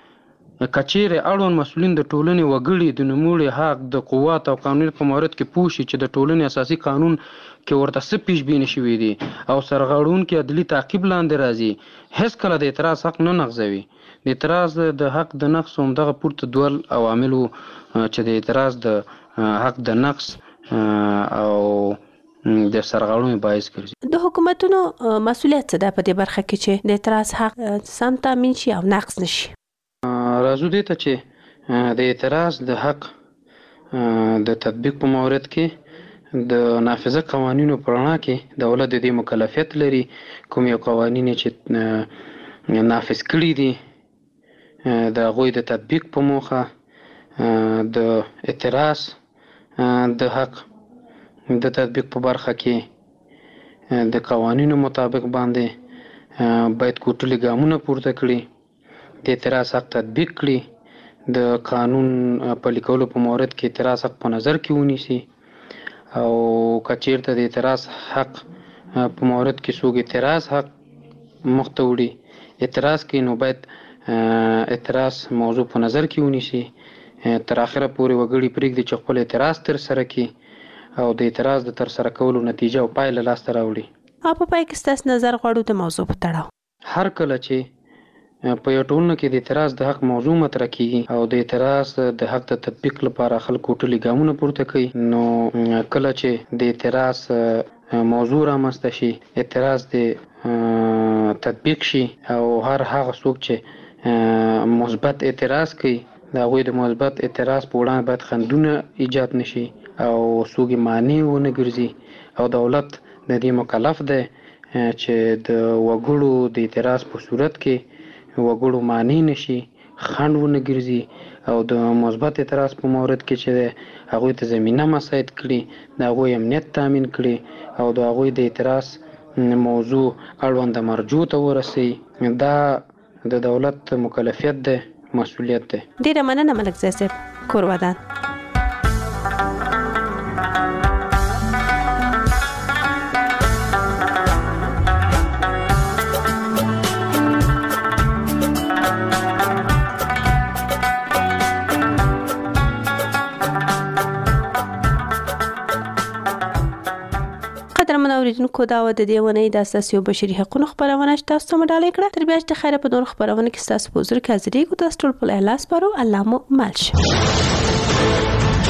Speaker 32: که چیرې اړوند مسؤلین د ټولنې وګړي د نوموړي حق د قوت او قانونیت په مورد کې پوه شي چې د ټولنې اساسي قانون کې ورته څه پیش بیني شوي دي او سرغړونکي عدلي تعقیب لاندې راځي، هیڅ کله د اعتراض حق نه نقضوي. د اعتراض د حق د نقض همدغه پورته دوه عوامل وو چې د اعتراض د حق د نقض او د سرغړونې باعث ګرځي.
Speaker 31: د حکومتونو مسؤلیت څه ده په دې برخه کې چې د اعتراض حق سم تامین شي او نقض نشي؟
Speaker 32: راځو دې ته چې د اعتراض د حق د تطبیق په مورد کې د نافذه قوانینو په رڼا کې دولت د دې مکلفیت لري کوم یو قوانین چې نافذ کړي دي د هغوی د تطبیق په موخه د اعتراض د حق د تطبیق په برخه کې د قوانینو مطابق باندې باید کوټلي ګامونه پورته کړي، د اعتراض حق تطبیق کړي، د قانون پلي کولو په مورد کې اعتراض حق په نظر کې ونیسي او کچیرته د اعتراض حق په مورد کې څوک اعتراض حق مخته وړي اعتراض کوي نو باید اعتراض موضوع په نظر کې ونیسي تر اخره پورې وګړي پرېږدي چې خپل اعتراض تر سره کړي او د اعتراض د تر سره کولو نتیجه او پایله لاسته راوړي.
Speaker 31: او په پای کې ستاسو نظر غواړو د موضوع په تړاو.
Speaker 32: هر کله چې په یو ټولنه کې د اعتراض د حق موضوع مطرح کیږي او د اعتراض د حق د تطبیق لپاره خلکو ټولي ګامونه پورته کوي نو کله چې د اعتراض موضوع رامنځته شي اعتراض د تطبیق شي او هر هغه څوک چې مثبت اعتراض کوي د هغوی د مثبت اعتراض په وړاندې باید خنډونه ایجاد نشي او څوک یې مانع ونه ګرځي او دولت د دې مکلف دی چې د وګړو د اعتراض په صورت کې وګړو مانع نشي خنډ ونه ګرځي او د مثبت اعتراض په مورد کې چې هغوی ته زمینه مساعد کړي د هغوی امنیت تامین کړي او د هغوی د اعتراض موضوع اړونده مرجو ته ورسي. دا د دولت مکلفیت ده، مسؤلیت ده.
Speaker 31: ډیره مننه ملک زی صاحب. کور ودان. قدرمن اوریدونکو دا و د دې ونې د اساسي او بشري حقوقو خبرونه چې تاسو ته مډالې کړه. تر بیا چې خیره په نور خبرونه کې تاسو په حضور کې حاضرې کو تاسو ټول په اخلاص پرو الله مو مال شه.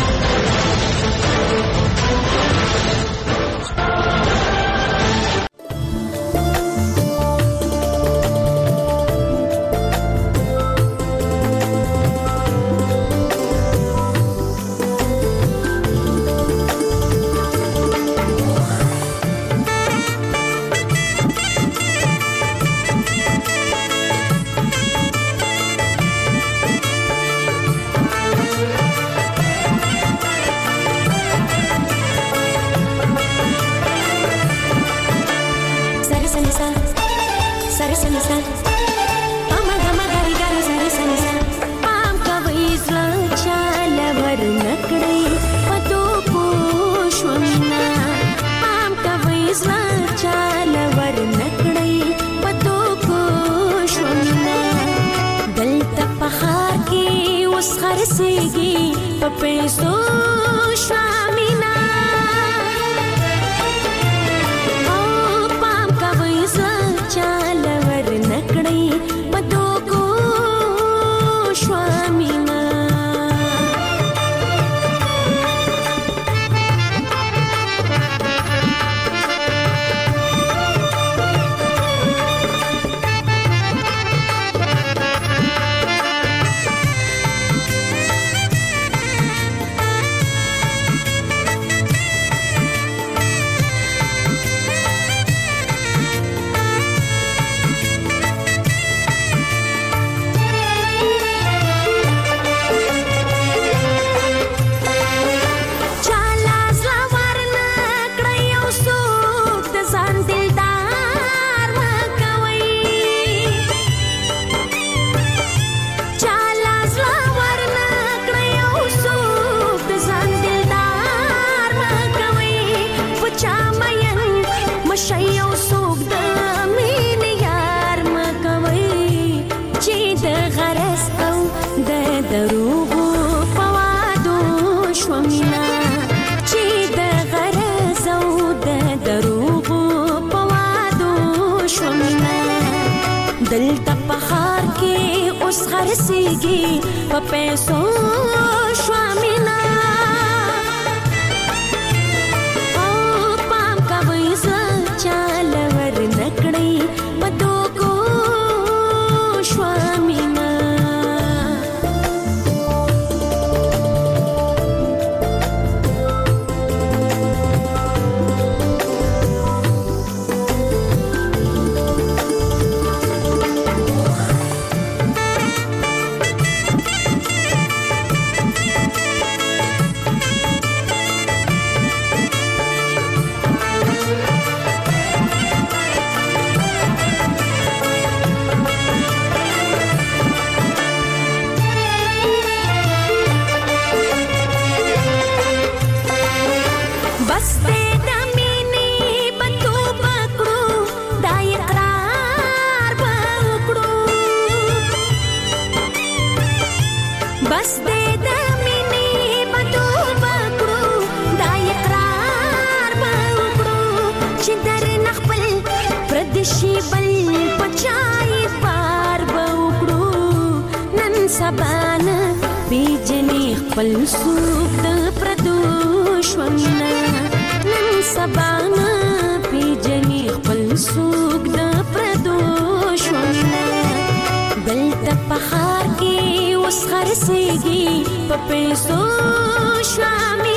Speaker 1: دلته په خار کې اوس خرسيږي په پیسو شوامینا او پام کوي ځل ور نکړي په دوکو شوامینا بس دې د مینې بدو بکړو دا اقرار به وکړو چې در نخپل پردشي بل پچای پار به وکړو نن سبا نه پیژنې خپل څوک د پردو ژوند نن سبا نه پیژنې خپل څوک د پردو ژوند دلته په ښار کې اوس خرڅېږي په پیسو شامل